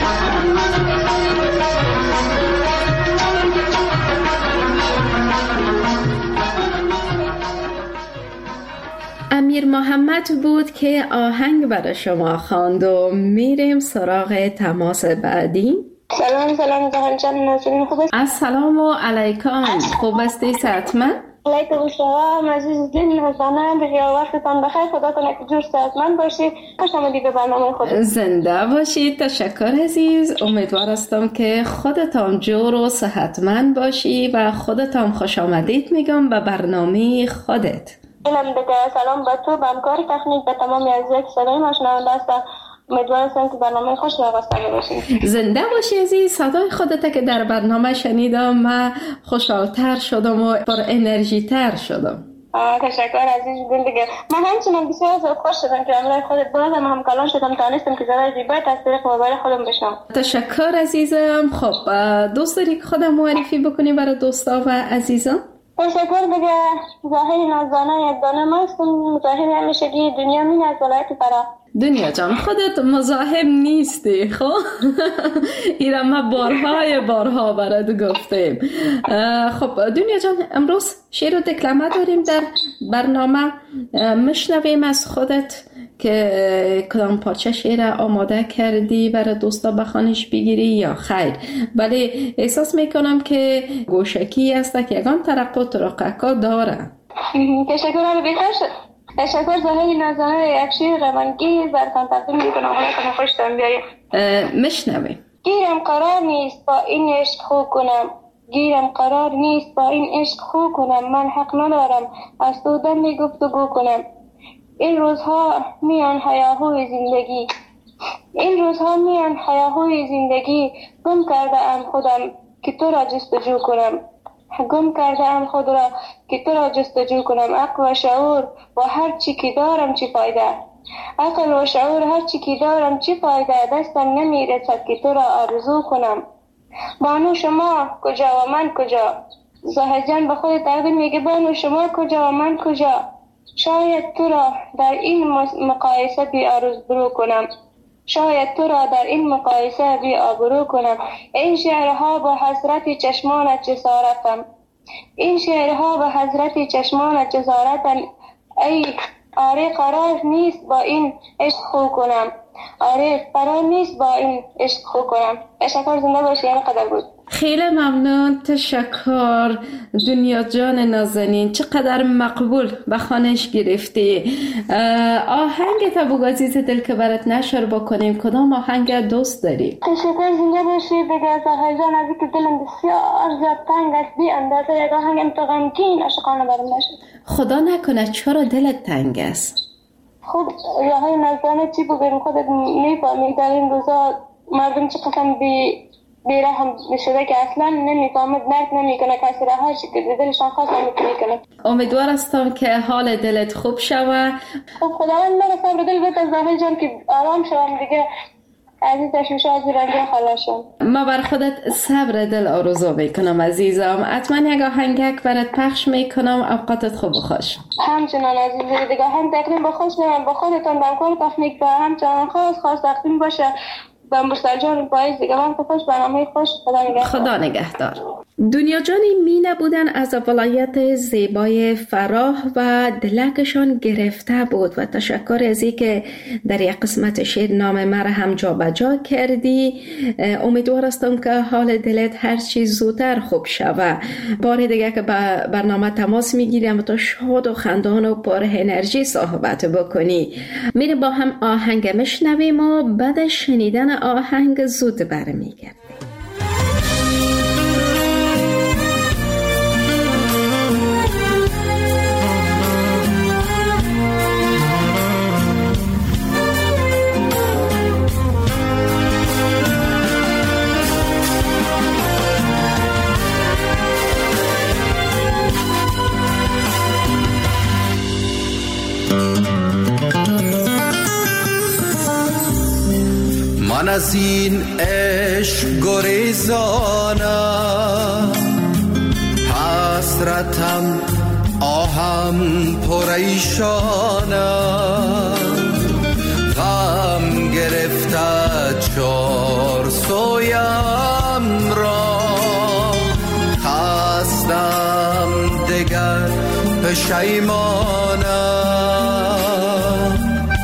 [SPEAKER 3] امیر محمد بود که آهنگ برای شما خواند و میریم سراغ تماس بعدی.
[SPEAKER 11] سلام سلام زهان جان نازنین خوب است؟
[SPEAKER 3] السلام علیکم، خوب هستی صحتمند؟
[SPEAKER 11] علیکم السلام عزیز دل حسنان، بخیر وقتتان بخیر، خدا کنه که جور صحتمند باشید. خوش آمدید به برنامه خود.
[SPEAKER 3] زنده باشید. تشکر عزیز. امیدوار هستم که خودتان جور و صحتمند باشی و خودتان خوش آمدید میگم به برنامه خودت.
[SPEAKER 11] اینم دیگه سلام به تو، به همکار تکنیک، به تمام عزیزان که صدای ما شنونده هستند. امیدوار هستم که برنامه خوش را گذاشته باشید.
[SPEAKER 3] زنده باشی عزیز. صدای خودت که در برنامه شنیدم من خوشحال‌تر شدم و پر انرژی تر شدم.
[SPEAKER 11] تشکر عزیز دل دیگه. من همچنان بسیار زیاد خوش شدم که امروز خودت بازم هم کلان شدم، تانستم که صدای زیبایت از طریق موبایل خودم بشنوم.
[SPEAKER 3] تشکر عزیزم. خب دوست داری که خودم معرفی بکنی برای دوستا و عزیزان؟
[SPEAKER 11] تشکر دیگه. ظاهری نازانه یک دانه ماستم، ظاهری همیشگی دنیا مین از ولایت فرا.
[SPEAKER 3] دنیا جان خودت مزاحم نیستی خب؟ ایران ما بارهای بارها برات گفتیم. خب دنیا جان امروز شعر و دکلمه داریم در برنامه، مشنویم از خودت که کدام پارچه شعر آماده کردی برای دوستا بخوانش بگیری یا خیر، ولی احساس میکنم که گوشکی است که یگان ترقه و ترقه داره.
[SPEAKER 11] تشکر رو بهتر شد. تشکر ظاهری نازانه یک شعر غمانگیز براتان تقدیم میکنم. حالا کنم خوشتان بیاریم.
[SPEAKER 3] مشنویم.
[SPEAKER 11] گیرم قرار نیست با این عشق خو کنم، گیرم قرار نیست با این عشق خو کنم، من حق ندارم از تو دمی گفتگو کنم. این روزها میان هیاهوی زندگی، این روزها میان هیاهوی زندگی، گم کرده ام خودم که تو را جستجو کنم، گم کرده ام خود را که تو را جستجو کنم. عقل و شعور و هر چی که دارم چی فایده، عقل و شعور هر چی که دارم چی فایده، دستم نمیرسد که تو را آرزو کنم. بانو شما کجا و من کجا، زاهد جان به خود تقدیم میگه بانو شما کجا و من کجا، شاید تو را در این مقایسه بی آرزو کنم، شاید تو را در این مقایسه بی آبرو کنم. این شعرها با حضرت چشمانت جسارتم، این شعرها با حضرت چشمانت جسارتم. ای آره قرار نیست با این عشق خو کنم، آره قرار نیست با این عشق خو کنم. تشکر، زنده باشی. یعنی قدر بود.
[SPEAKER 3] خیلی ممنون، تشکر دنیا جان نازنین، چقدر مقبول به خانش گرفتی. آهنگ تبوک عزیز دل که برات نشر بکنیم، کدام آهنگ دوست داری؟
[SPEAKER 11] تشکر، زنده باشی. بگه ساهای جان از که دلم بسیار زیاد تنگ است، بی اندازه یک آهنگ انتقامگین عاشقانه برام نشد.
[SPEAKER 3] خدا نکنه چرا دلت تنگ است؟
[SPEAKER 11] خب راهای نزدانه چی بگیم، خودت میفهمی در این روزا مردم چه قسم بی بیره هم میشده که اصلا نمیفهمد، درک نمیکنه کسی را، هر چی که دلشان خواست نمیکنه.
[SPEAKER 3] امیدوار هستم که حال دلت خوب شوه.
[SPEAKER 11] خب خداوند من صبر دل بده از زاهل جان که آرام شوم دیگه، عزیز تشویش از رنگی خلاص شم.
[SPEAKER 3] ما بر خودت صبر دل آرزو میکنم عزیزم. حتما یک آهنگک برات پخش میکنم، اوقاتت خوب و خوش.
[SPEAKER 11] همچنان عزیز دیگه، هم تقدیم به خوش نمیم به خودتان، به امکار تکنیک و همچنان خاص خاص تقدیم باشه به مرسل جان پاییز دیگه. من خوش برنامه خوش. خدا نگهدار.
[SPEAKER 3] خدا نگهدار. دنیا جان مینه بودن از ولایت زیبای فراه و دلکشان گرفته بود و تشکر از این که در یک قسمت شعر نام مرا هم جا بجا کردی. امیدوار هستم که حال دلت هر چیز زودتر خوب شوه. بار دیگه که به برنامه تماس میگیریم و تو شاد و خندان و پر انرژی صحبت بکنی. میریم با هم آهنگ مشنویم و بعد شنیدن آهنگ زود برمیگردیم.
[SPEAKER 8] من از این عشق گریزانم، حسرتم آهم پریشانم، غم گرفته چار سویم را، خستم دگر پشیمانم.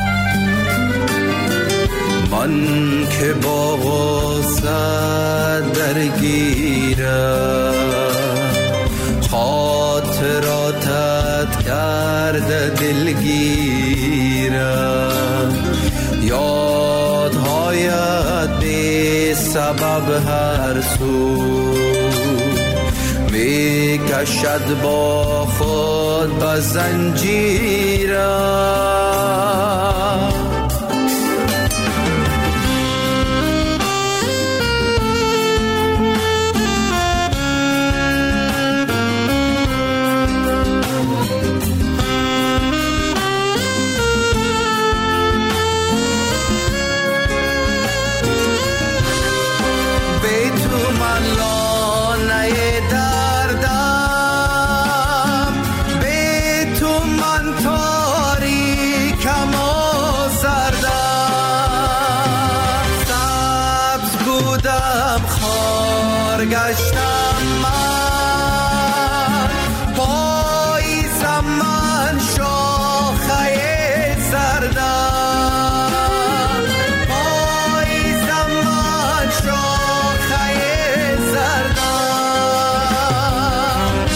[SPEAKER 8] من که با غصه درگیرم، خاطراتت کرده دلگیرم، یادهایت بی سبب هر سو می کشد با خود به زنجیرم. گشتم من، پاییزم من شاخه زردم، پاییزم من شاخه زردم.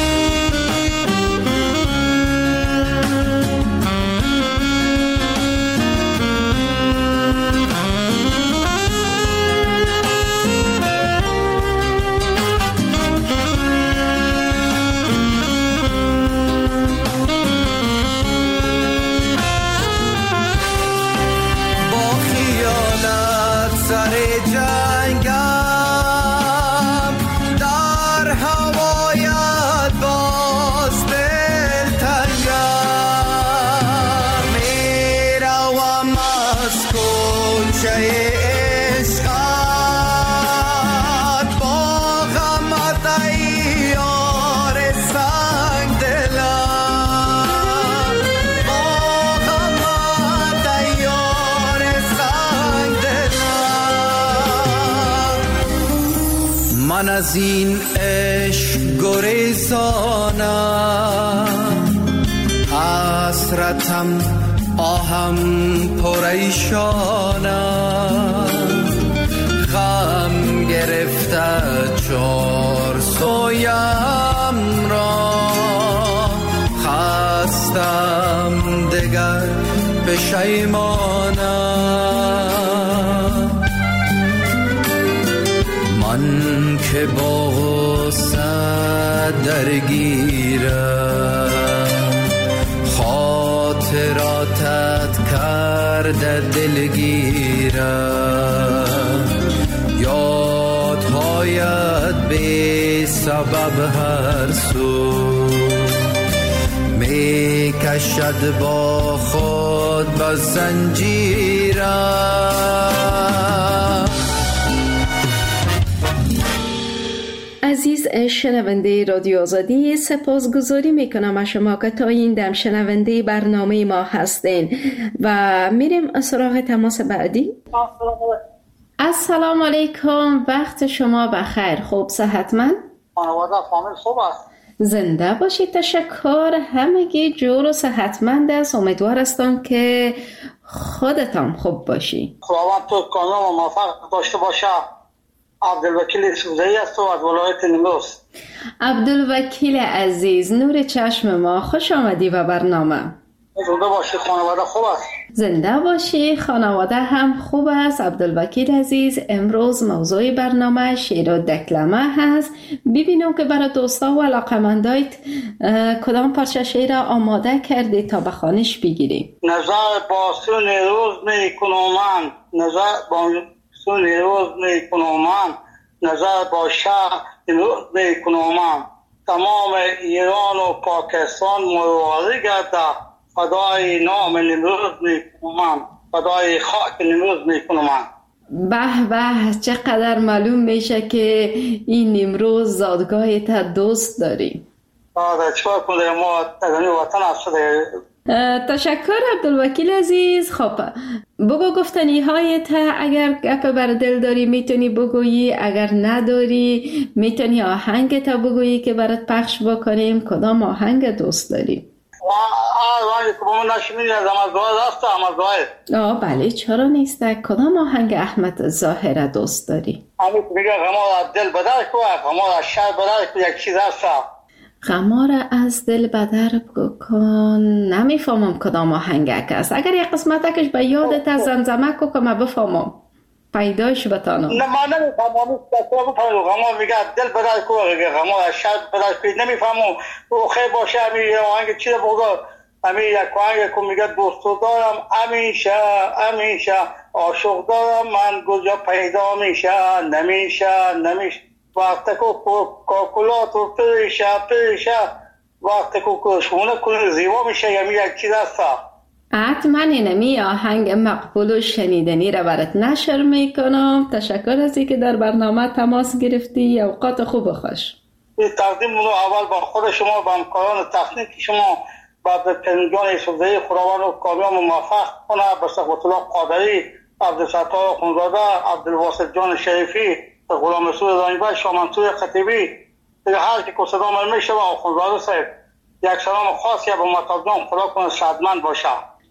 [SPEAKER 8] من از این عشق گریزانم، حسرتم آهم پریشانم غم گرفته چار سویم را خستم دگر پشیمانم من که با غصه درگیرم خاطراتت کرده دلگیرم یادهایت بی سبب هر سو می کشد با خود به زنجیرم.
[SPEAKER 3] عزیز شنونده رادیو آزادی، سپاسگزاری میکنم از شما که تا این دم شنونده برنامه ما هستین و میریم سراغ تماس بعدی. السلام علیکم، وقت شما بخیر. خوب صحتمند؟
[SPEAKER 12] خانواده فامیل خوب است؟
[SPEAKER 3] زنده باشید. تشکر. همگی جور و صحتمند است. امیدوار هستم که خودتان خوب باشی.
[SPEAKER 12] خداوند تو کامیاب و موفق داشته باشه. عبدالوکیل یوسفزئی است و از ولایت نیمروز.
[SPEAKER 3] عبدالوکیل عزیز، نور چشم ما، خوش آمدی به برنامه.
[SPEAKER 12] زنده باشی. خانواده خوب است؟
[SPEAKER 3] زنده باشی. خانواده هم خوب است. عبدالوکیل عزیز، امروز موضوع برنامه شعر و دکلمه هست. ببینم که برای دوستا و علاقمندایت کدام پارچه شعر آماده کردی تا به خوانش بگیری.
[SPEAKER 12] نظر با سون روز می کنم من، نظر با سون روز می کنم من، نظر با شهر روز می کنم من. تمام ایران و پاکستان مرواری گرده، فدای نام نمروز میکنم، فدای خاک نمروز میکنم.
[SPEAKER 3] به به، چقدر معلوم میشه که این نمروز زادگاه تا دوست داری.
[SPEAKER 12] آره، چکار کنه، ما از این وطن هسته.
[SPEAKER 3] تشکر عبدالوکیل عزیز. خب بگو گفتنی های تا، اگر گپ بر دل داری میتونی بگویی، اگر نداری میتونی آهنگ تا بگویی که برات پخش بکنیم. کدام آهنگ دوست داری؟
[SPEAKER 12] آه که با من نشمینی از احمد ظاهر هسته. احمد ظاهر.
[SPEAKER 3] آه بله، چرا نیسته. کدام آهنگ احمد ظاهر دوست داری؟
[SPEAKER 12] همین که میگه غمار دل بدر کو، غمار از شهر بدر کو، یک چیز هسته.
[SPEAKER 3] غمار از دل بدر کن. نمیفهمم کدام آهنگ است. اگر یک قسمتکش به یادت از زمزمه کو که من بفهمم پیدایش بتانم.
[SPEAKER 12] نه من نمیفهمم. غمار میگه دل بدر کو، غمار از شهر بدر کو، نمیفهمم. او خیلی باشه همین آهنگ چیز بگذار. همین یک آهنگ که میگه دوستو دارم همیشه همیشه، عاشق دارم من کجا پیدا میشه، نمیشه نمیشه، وقتی که کاکولات و پریشه پریشه، وقتی که شمونه کنه زیبا میشه. یعنی یک چیز هسته.
[SPEAKER 3] حتما اینمی آهنگ مقبول و شنیدنی را برات نشر میکنم. تشکر از اینکه در برنامه تماس گرفتی. اوقات خوب و خوش.
[SPEAKER 12] تقدیم رو اول با خود شما، با همکاران تکنیکی شما، با پنجان یوسفزئی، خداوند و کامیاب و موفق کنه. به صحبت الله قادری، عبدالستار خونزاده، عبدالواسط جان شریفی، غلام رسول زانیبه، شاه منصور خطیبی، دیگه هر که صدا من میشه و خونزاده صاحب، یک سلام خاصی به مطابقان. خدا کنه شادمند باشه.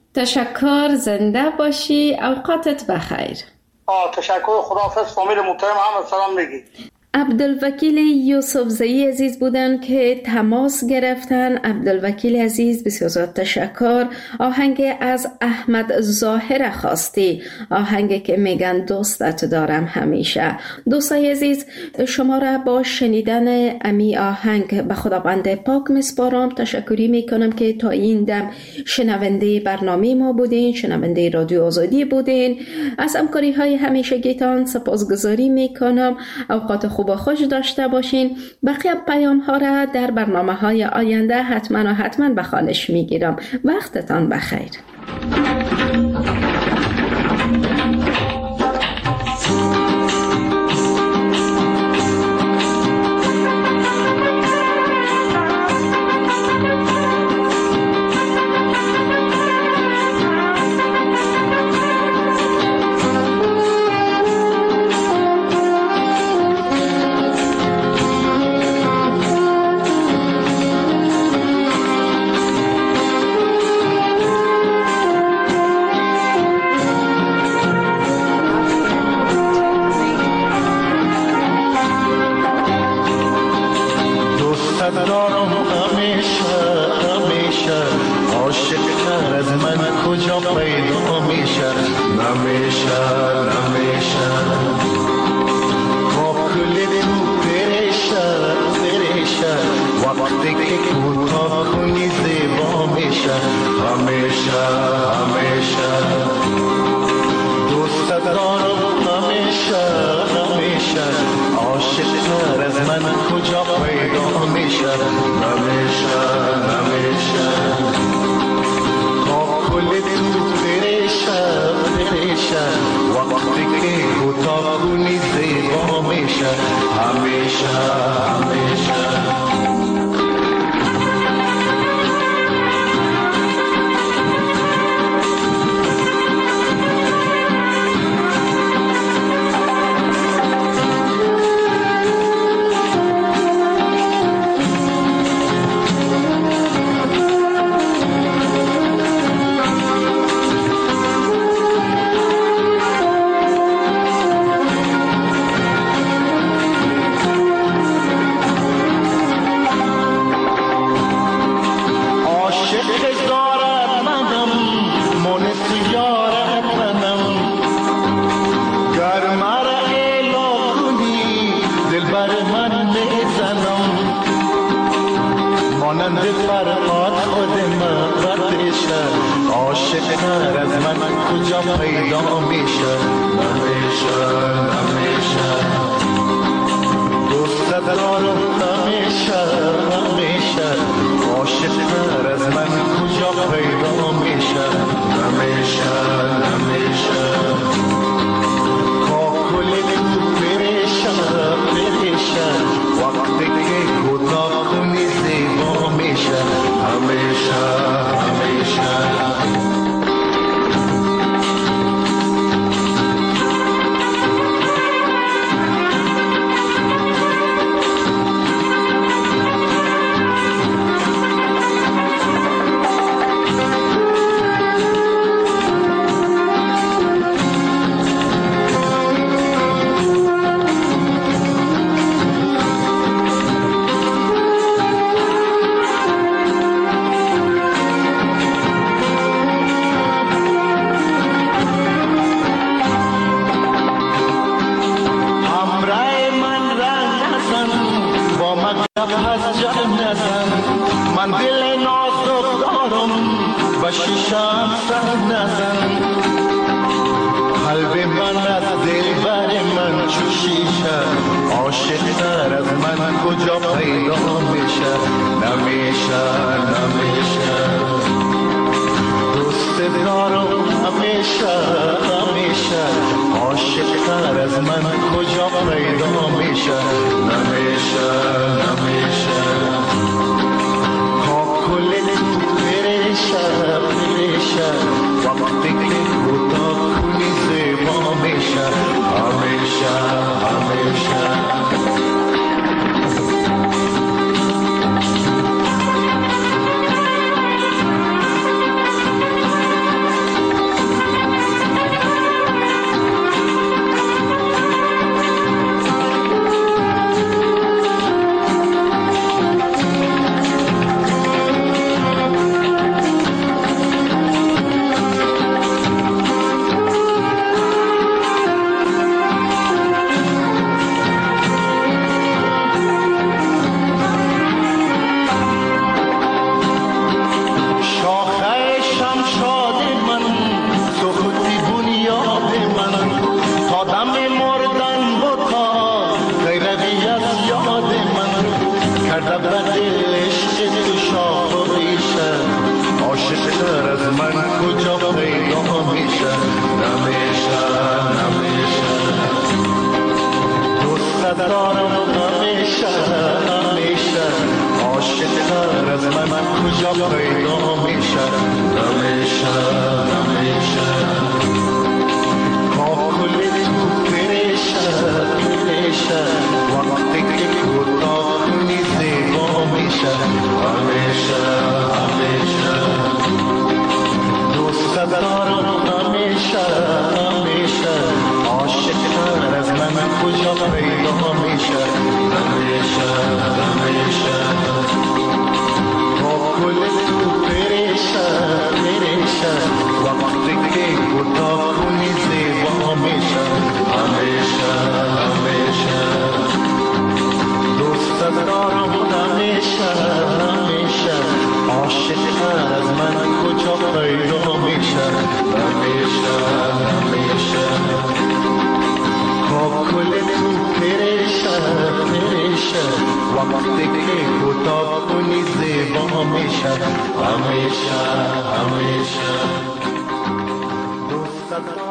[SPEAKER 3] تشکر. زنده باشی. اوقاتت بخیر.
[SPEAKER 12] آه تشکر. خداحافظ. فامیل محترم هم سلام میگی.
[SPEAKER 3] عبدالوکیل یوسفزئی عزیز بودن که تماس گرفتن. عبدالوکیل عزیز بسیار تشکر. آهنگ از احمد ظاهر خواستی، آهنگ که میگن دوستت دارم همیشه. دوستای عزیز، شما را با شنیدن امی آهنگ به خداوند پاک میسپارم. تشکری میکنم که تا این دم شنونده برنامه ما بودین، شنونده رادیو آزادی بودین. از همکاری های همیشگیتان سپاسگزاری میکنم. اوقات خوب و خوش داشته باشین. بقیه پیام ها را در برنامه های آینده حتما و حتما به خوانش میگیرم. وقتتان بخیر.
[SPEAKER 8] دارم همیشه همیشه عاشق تر از من کجا پیدا میشه نمیشه نمیشه با کل تو پریشه پریشه وقتی که کوتاه کنی زیبا میشه همیشه همیشه دوست دارم همیشه همیشه عاشق تر از من کجا پیدا میشه نمیشه نمیشه با کل تو پریشه پریشه وقتی که کوتاه کنی زیبا میشه همیشه همیشه کجا پیدا میشه همیشه همیشه وقتی که کوتاه کنی زیبا میشه همیشه همیشه دوست